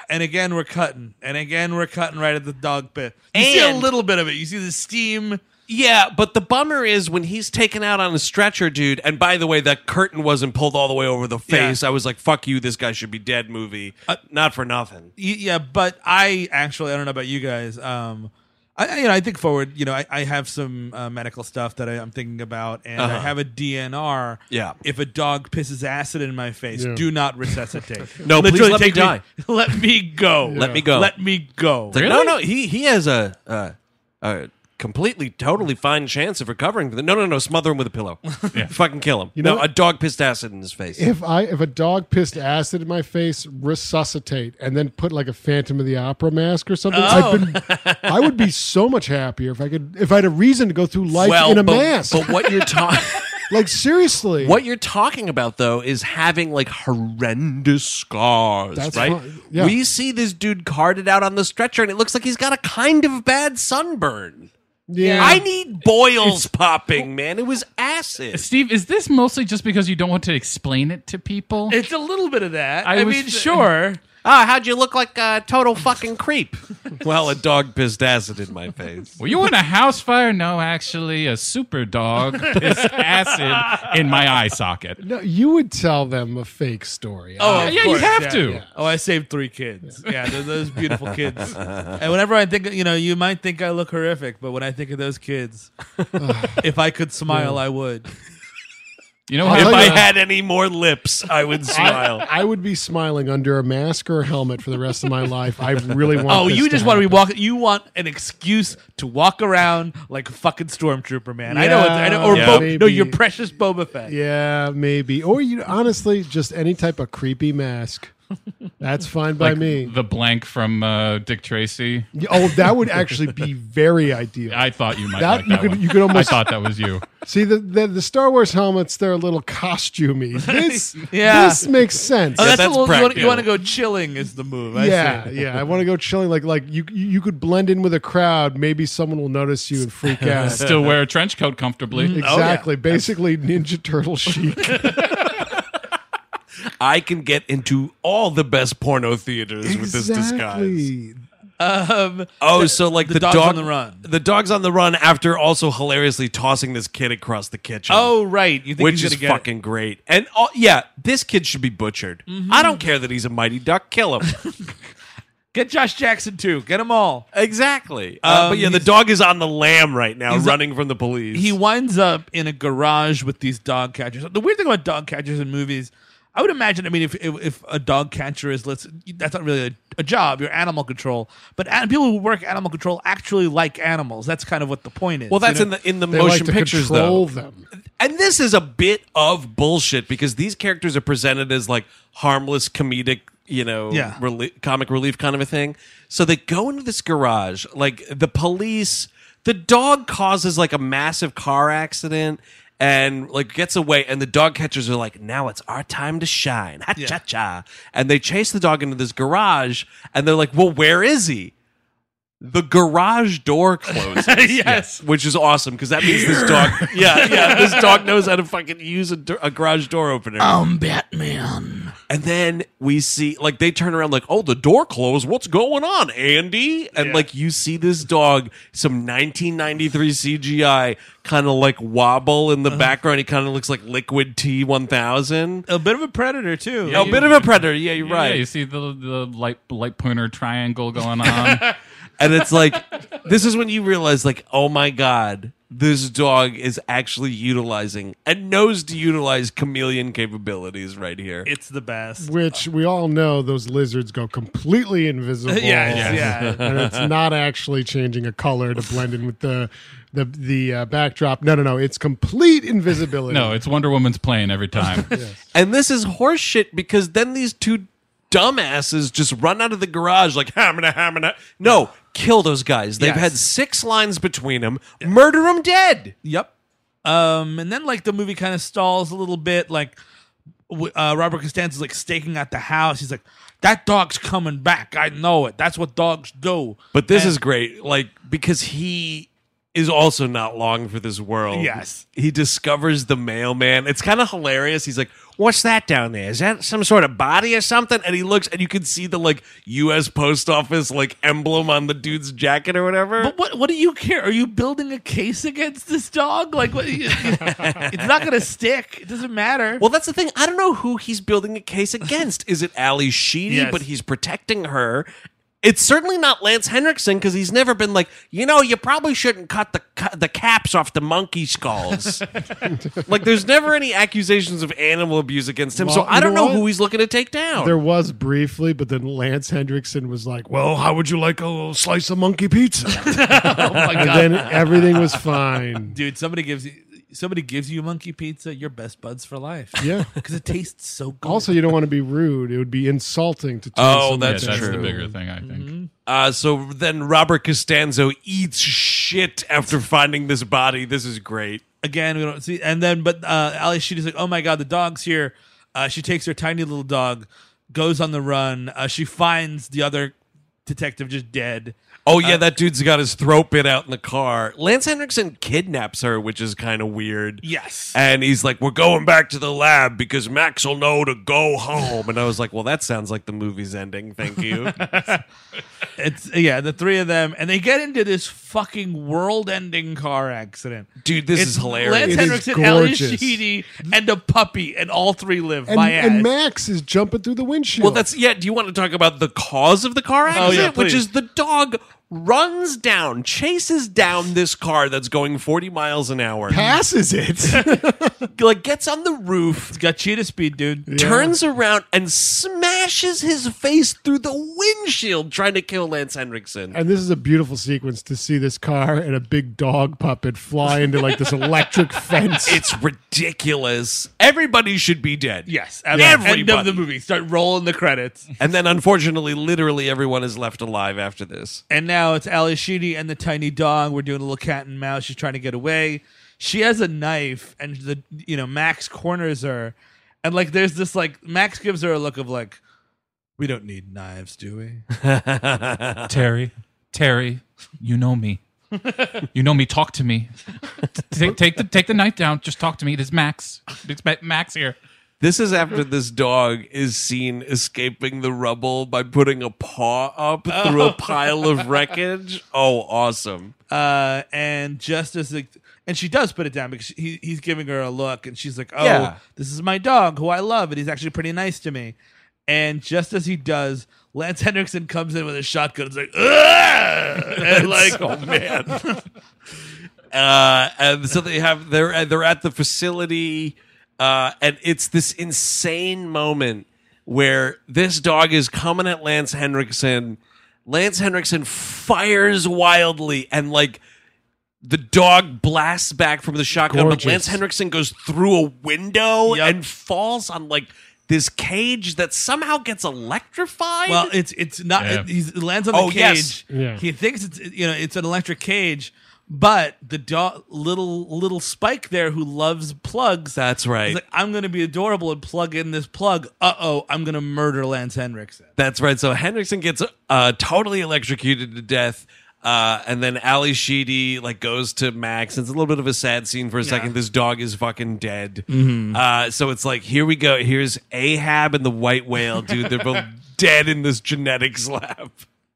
And again, we're cutting. And again, we're cutting right at the dog pit. You see a And- little bit of it. You see the steam. Yeah, but the bummer is when he's taken out on a stretcher, dude. And by the way, that curtain wasn't pulled all the way over the face. I was like, "Fuck you, this guy should be dead." Movie, uh, not for nothing. Y- Yeah, but I actually, I don't know about you guys. Um, I, you know, I think forward. You know, I, I have some uh, medical stuff that I, I'm thinking about, and I Uh-huh. have a D N R. Yeah. If a dog pisses acid in my face, Yeah. do not resuscitate. No, please Literally let me take die. Let me go. Let me go. Let me go. It's like, No, no, he he has a, a a completely, totally fine chance of recovering from the. No, no, no, smother him with a pillow. Fucking kill him. You no, know- a dog pissed acid in his face. If I if a dog pissed acid in my face, resuscitate and then put like a Phantom of the Opera mask or something. Oh. I've been, I would be so much happier if I could if I had a reason to go through life well, in a but, mask. but what you're talking. Like seriously, What you're talking about, though, is having like horrendous scars, That's right? fine. Yeah. We see this dude carted out on the stretcher, and it looks like he's got a kind of bad sunburn. Yeah. I need boils popping, man. It was acid. Steve, is this mostly just because you don't want to explain it to people? It's a little bit of that. I I, was mean, th- sure. Ah, how'd you look like a total fucking creep? Well, a dog pissed acid in my face. Were you in a house fire? No, actually, a super dog pissed acid in my eye socket. no, you would tell them a fake story. Oh, yeah, of you course, have yeah, to. yeah. Oh, I saved three kids. Yeah, they're those beautiful kids. And whenever I think, you know, you might think I look horrific, but when I think of those kids, if I could smile, I would. You know, I'll how If tell I you- had any more lips, I would smile. I, I would be smiling under a mask or a helmet for the rest of my life. I really want. Oh, this you to just want to be happen. walking. You want an excuse to walk around like a fucking stormtrooper, man. I know. It's, I know. Or Yeah, Bo- maybe. no, your precious Boba Fett. Yeah, maybe. Or you honestly just any type of creepy mask. That's fine by like me. the blank from uh, Dick Tracy. Oh, that would actually be very ideal. I thought you might That- like you that could- one. you could almost- I thought that was you. See the, the the Star Wars helmets, they're a little costumey. This Yeah. this makes sense. Oh, that's, that's a little. You want, practical. you want to go chilling is the move. I yeah, see. yeah. I want to go chilling. Like like you you could blend in with a crowd. Maybe someone will notice you and freak out. Still wear a trench coat comfortably. Exactly. Basically, Ninja Turtle chic. I can get into all the best porno theaters with this disguise. Exactly. Um, Oh, so like the the, dog's dog on the run. The dog's on the run after also hilariously tossing this kid across the kitchen. oh, right. You think which he's is gonna get fucking great. And uh, yeah, this kid should be butchered. Mm-hmm. I don't care that he's a mighty duck. Kill him. Get Josh Jackson too. Get them all. exactly. Uh, Um, but yeah, the he's- dog is on the lam right now, he's- running from the police. He winds up in a garage with these dog catchers. The weird thing about dog catchers in movies, I would imagine. I mean, if if, if a dog catcher is, let's, that's not really a, a job. You're animal control, but an- people who work animal control actually like animals. That's kind of what the point is. well, that's you know? in the in the They motion like to pictures control though. them. And this is a bit of bullshit because these characters are presented as like harmless comedic, you know, Yeah. relie- comic relief kind of a thing. So they go into this garage, like the police, the dog causes like a massive car accident and like gets away, and the dog catchers are like, now it's our time to shine. Ha cha cha. And they chase the dog into this garage, and they're like, well, where is he? The garage door closes. Yes. Which is awesome because that means this dog, yeah, yeah, this dog knows how to fucking use a, do- a garage door opener. I'm Batman. And then we see, like, they turn around, like, oh, the door closed. What's going on, Andy? And, Yeah. like, you see this dog, some nineteen ninety-three C G I, kind of like wobble in the Uh-huh. background. He kind of looks like Liquid T one thousand. A bit of a predator too. a bit of a predator. Yeah, you're Yeah, right. you see the the light light pointer triangle going on. And it's like, this is when you realize, like, oh my God, this dog is actually utilizing and knows to utilize chameleon capabilities right here. It's the best. Which we all know those lizards go completely invisible. Yeah, yeah. And it's not actually changing a color to blend in with the the the uh, backdrop. No, no, no. It's complete invisibility. No, it's Wonder Woman's plane every time. And this is horseshit because then these two dumbasses just run out of the garage like, hamina, hamina. No, kill those guys. They've Yes. had six lines between them. Murder them dead. Yep. Um, and then like the movie kind of stalls a little bit. Like w- uh, Robert Costanza's like staking out the house. He's like, "That dog's coming back. I know it. That's what dogs do." But this And- is great, like, because he is also not long for this world. Yes. He discovers the mailman. It's kind of hilarious. He's like, what's that down there? Is that some sort of body or something? And he looks, and you can see the like U S Post Office like emblem on the dude's jacket or whatever. But what what do you care? Are you building a case against this dog? Like, what, it's not going to stick. It doesn't matter. Well, that's the thing. I don't know who he's building a case against. Is it Ali Sheedy? Yes. But he's protecting her. It's certainly not Lance Henriksen because he's never been like, you know, you probably shouldn't cut the cu- the caps off the monkey skulls. Like, there's never any accusations of animal abuse against him, Well, so I you don't know know what? who he's looking to take down. There was briefly, but then Lance Hendrickson was like, well, how would you like a little slice of monkey pizza? Oh my And God. then everything was fine. Dude, somebody gives you somebody gives you monkey pizza, you're best buds for life. Yeah. Because it tastes so good. Also, you don't want to be rude. It would be insulting to turn Oh, somebody that's yeah, that's down. the bigger thing, I think. Uh, so then Robert Costanzo eats shit after finding this body. This is great. Again, we don't see. And then, but uh, Ali Sheedy's like, oh my God, the dog's here. Uh, she takes her tiny little dog, goes on the run. Uh, she finds the other detective just dead. Oh, yeah, Uh, that dude's got his throat bit out in the car. Lance Henriksen kidnaps her, which is kind of weird. Yes. And he's like, we're going back to the lab because Max will know to go home. And I was like, well, that sounds like the movie's ending. Thank you. It's yeah, the three of them, and they get into this fucking world-ending car accident. Dude, this It's is hilarious. Lance It is Henriksen, Ali gorgeous. Sheedy, and a puppy, and all three live. And, My ass. and Max is jumping through the windshield. Well, that's, yeah, do you want to talk about the cause of the car accident? Oh, yeah, Which please. is the dog runs down, chases down this car that's going forty miles an hour. passes it. Like, gets on the roof, It's got cheetah speed, dude. turns around, and smashes his face through the windshield trying to kill Lance Henriksen. And this is a beautiful sequence to see this car and a big dog puppet fly into like this electric fence. It's ridiculous. Everybody should be dead. Yes, Everybody. end of the movie. Start rolling the credits, And then, unfortunately, literally everyone is left alive after this. and now it's Ali Sheedy and the tiny dog. We're doing a little cat and mouse. She's trying to get away. She has a knife, and the you know Max corners her, and like there's this like Max gives her a look of like, we don't need knives, do we? Terry, Terry, you know me. You know me. Talk to me. Take, take the take the knife down. Just talk to me. It is Max. It's Ma- Max here. This is after this dog is seen escaping the rubble by putting a paw up through a pile of wreckage. Oh, awesome. Uh, and just as the, and she does put it down because he, he's giving her a look, and she's like, "Oh, Yeah. this is my dog, who I love, and he's actually pretty nice to me." And just as he does, Lance Henriksen comes in with a shotgun. It's like, "Ugh!" and like, oh man. uh, and so they have they're they're at the facility, uh, and it's this insane moment where this dog is coming at Lance Henriksen. Lance Henriksen fires wildly, and like the dog blasts back from the shotgun, Gorgeous. but Lance Henriksen goes through a window Yep. and falls on like this cage that somehow gets electrified. well, it's it's not. Yeah. It, he's, it lands on the Oh, cage. yes. Yeah. He thinks it's you know it's an electric cage, but the dog, little little Spike there, who loves plugs. That's right. He's like, I'm going to be adorable and plug in this plug. Uh oh, I'm going to murder Lance Henriksen. That's right. So Henriksen gets uh, totally electrocuted to death. Uh, and then Ali Sheedy like goes to Max. It's a little bit of a sad scene for a second. This dog is fucking dead. Uh, so it's like, here we go. Here's Ahab and the white whale, dude. They're both dead in this genetics lab.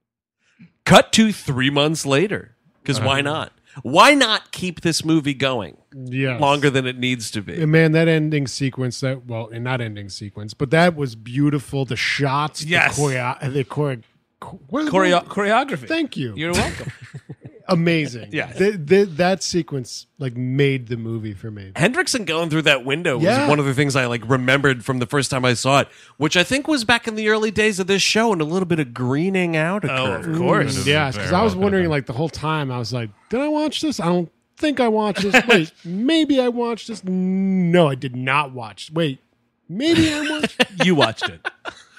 Cut to three months later. Because why not? Why not keep this movie going Yes. longer than it needs to be? And man, that ending sequence, that well, and not ending sequence, but that was beautiful. The shots, Yes. the choreo- the chore- cho- what is Choreo- it? choreography. Thank you. You're welcome. Amazing. Yes. Th- th- that sequence like made the movie for me. Hendrickson going through that window Yeah. was one of the things I like remembered from the first time I saw it, which I think was back in the early days of this show, and a little bit of greening out occurred. of course. Mm, yeah, because I was wondering like the whole time. I was like, did I watch this? I don't think I watched this. Wait, maybe I watched this. No, I did not watch. Wait, maybe I watched. You watched it.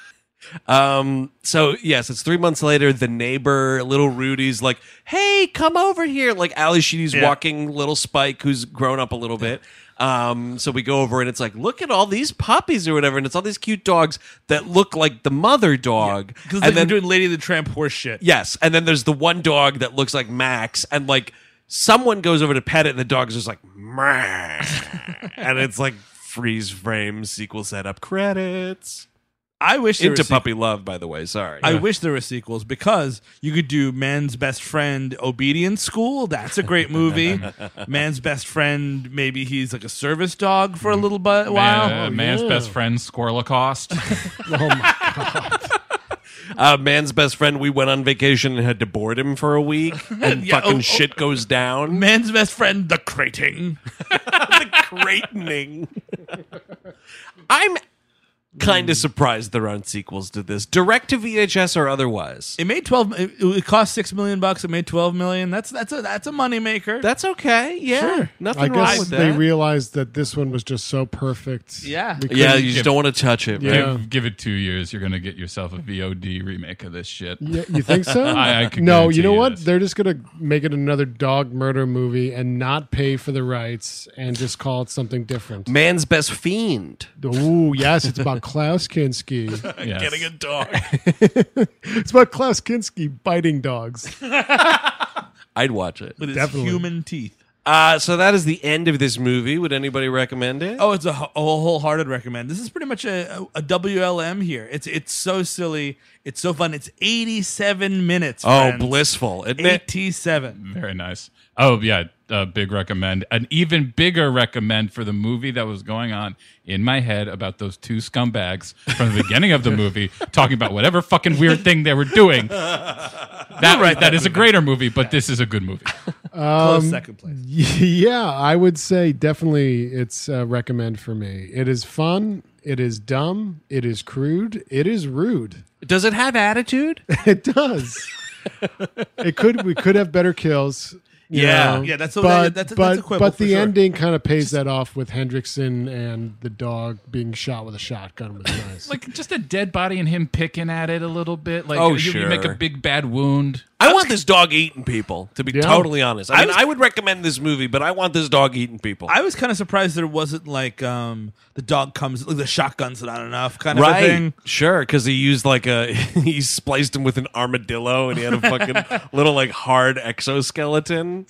Um, so yes, it's three months later. The neighbor, little Rudy's like, "Hey, come over here!" Like Ali Sheedy's Yeah. walking little Spike, who's grown up a little bit. Um, so we go over and it's like, look at all these puppies or whatever, and it's all these cute dogs that look like the mother dog. Because and they're then doing Lady of the Tramp horse shit. yes, and then there's the one dog that looks like Max, and like someone goes over to pet it, and the dog's just like, "Meh." And it's like freeze frame, sequel setup, credits. I wish there Into were sequ- Puppy Love, by the way. Sorry. I wish there were sequels because you could do Man's Best Friend Obedience School. That's a great movie. Man's Best Friend, maybe he's like a service dog for a little bu- while. Man, uh, man's yeah. best friend, Squirrelacost. Oh my god. Uh, man's best friend, we went on vacation and had to board him for a week, and Yeah, fucking oh, oh. shit goes down. Man's Best Friend, The Crating. The cratening. I'm kind of surprised there aren't sequels to this, direct to V H S or otherwise. It made twelve. It, it cost six million bucks. It made twelve million. That's that's a that's a moneymaker. That's okay. Yeah, Sure. nothing I wrong guess with that. they realized that this one was just so perfect. Yeah. We yeah, couldn't- you just don't want to touch it. Right? Yeah. Give, give it two years, you're gonna get yourself a V O D remake of this shit. Yeah, you think so? I- I could no, guarantee you know you what? this. They're just gonna make it another dog murder movie and not pay for the rights and just call it something different. Man's best fiend. Ooh, yes, it's about Klaus Kinski. Yes. Getting a dog. It's about Klaus Kinski biting dogs. I'd watch it. With his Definitely. human teeth. Uh, so that is the end of this movie. Would anybody recommend it? Oh, it's a, wh- a wholehearted recommend. This is pretty much a, a, a W L M here. It's it's so silly. It's so fun. It's eighty-seven minutes. Oh, friends. blissful. Isn't it? eighty-seven. Very nice. Oh yeah, uh, big recommend. An even bigger recommend for the movie that was going on in my head about those two scumbags from the beginning of the movie talking about whatever fucking weird thing they were doing. That right, that is a greater movie, but this is a good movie. Close second place. Yeah, I would say definitely it's a recommend for me. It is fun. It is dumb. It is crude. It is rude. Does it have attitude? It does. It could. We could have better kills. you Yeah. know, Yeah, that's a- but that's a- but that's a quibble but for the sure. ending kind of pays that off with Hendrickson and the dog being shot with a shotgun was nice. Like just a dead body and him picking at it a little bit. Like Oh, you, you make a sure. big bad wound. I want this dog eating people, to be Yeah. totally honest. I, I mean, was- I would recommend this movie, but I want this dog eating people. I was kind of surprised there wasn't like um, the dog comes, like the shotgun's not enough kind of a right. thing. Sure, because he used like a, he spliced him with an armadillo and he had a fucking little like hard exoskeleton.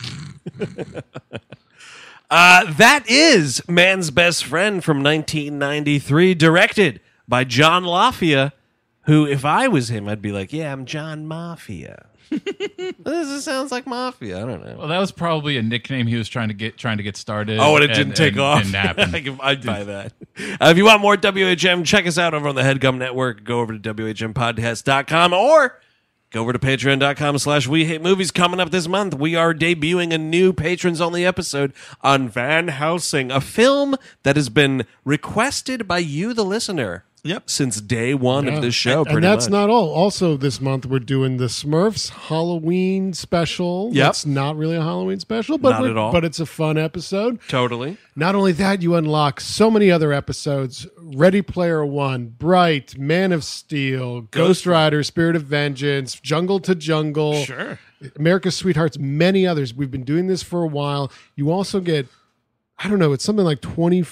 uh, that is Man's Best Friend from nineteen ninety-three, directed by John Lafia, who, if I was him, I'd be like, yeah, I'm John Mafia. This sounds like Mafia. I don't know. Well, that was probably a nickname he was trying to get trying to get started. Oh, and it didn't take and off. Didn't happen. I can- I'd buy that. Uh, if you want more W H M, check us out over on the HeadGum Network. Go over to W H M podcast dot com or go over to patreon dot com slash we hate movies. Coming up this month, we are debuting a new patrons only episode on Van Helsing, a film that has been requested by you, the listener. Yep. Since day one Yeah. of this show, and, pretty and that's much. not all. Also, this month we're doing the Smurfs Halloween special. Yep. It's not really a Halloween special, but Not we're- at all. but it's a fun episode. Totally. Not only that, you unlock so many other episodes: Ready Player One, Bright, Man of Steel, Ghost Rider, Spirit of Vengeance, Jungle to Jungle, Sure. America's Sweethearts, many others. We've been doing this for a while. You also get, I don't know, it's something like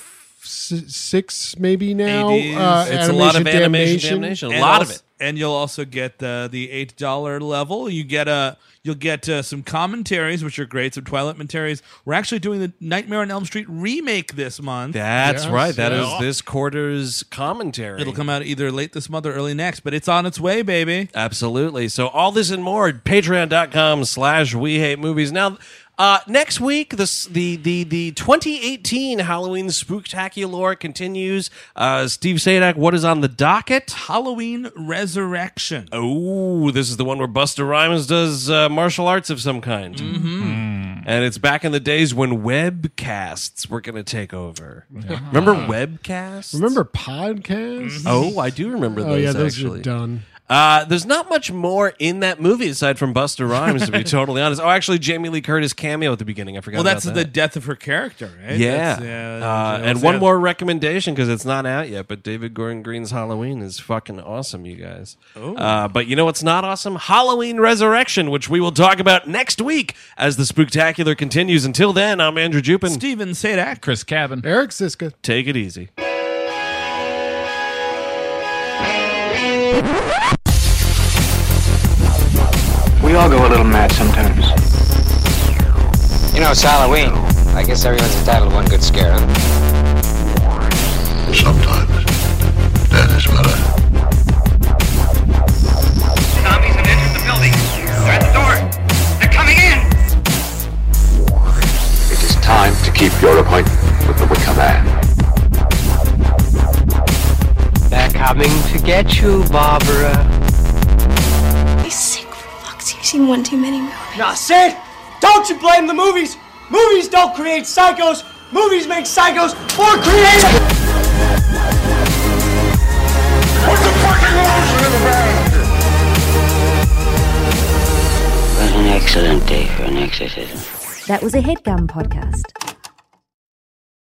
twenty-six maybe now. eighties. Uh, It's a lot of animation, damnation. damnation. A And lot of also- it. and you'll also get the the eight dollar level. You get a you'll get uh, some commentaries, which are great. Some Twilight commentaries. We're actually doing the Nightmare on Elm Street remake this month. That's Yes, right. That is yeah. this quarter's commentary. It'll come out either late this month or early next, but it's on its way, baby. Absolutely. So all this and more at patreon dot com slash we hate movies. Now, uh, next week, this, the, the, the twenty eighteen Halloween Spooktacular continues. Uh, Steve Sadak, what is on the docket? Halloween Resurrection. Oh, this is the one where Busta Rhymes does uh, martial arts of some kind. Mm-hmm. And it's back in the days when webcasts were going to take over. Remember webcasts? Remember podcasts? Oh, I do remember those, Oh yeah, those actually. are done. Uh, there's not much more in that movie aside from Busta Rhymes, to be totally honest. Oh, actually, Jamie Lee Curtis cameo at the beginning. I forgot Well, about that's that. the death of her character, right? Yeah. That's, yeah, uh, that and was one it. more recommendation because it's not out yet, but David Gordon Green's Halloween is fucking awesome, you guys. Uh, but you know what's not awesome? Halloween Resurrection, which we will talk about next week as the Spooktacular continues. Until then, I'm Andrew Jupin. Steven Sadak. Chris Cabin. Eric Siska. Take it easy. We all go a little mad sometimes. You know, it's Halloween. I guess everyone's entitled to one good scare, huh? Sometimes that is better. Zombies have entered the building. They're at the door. They're coming in. It is time to keep your appointment with the Wicker Man. They're coming to get you, Barbara. He's sick for fuck's sake. You've seen one too many movies. Now, Sid, don't you blame the movies. Movies don't create psychos. Movies make psychos more creative. What's the fucking lotion in the bag? What an excellent day for an exorcism. That was a HeadGum podcast.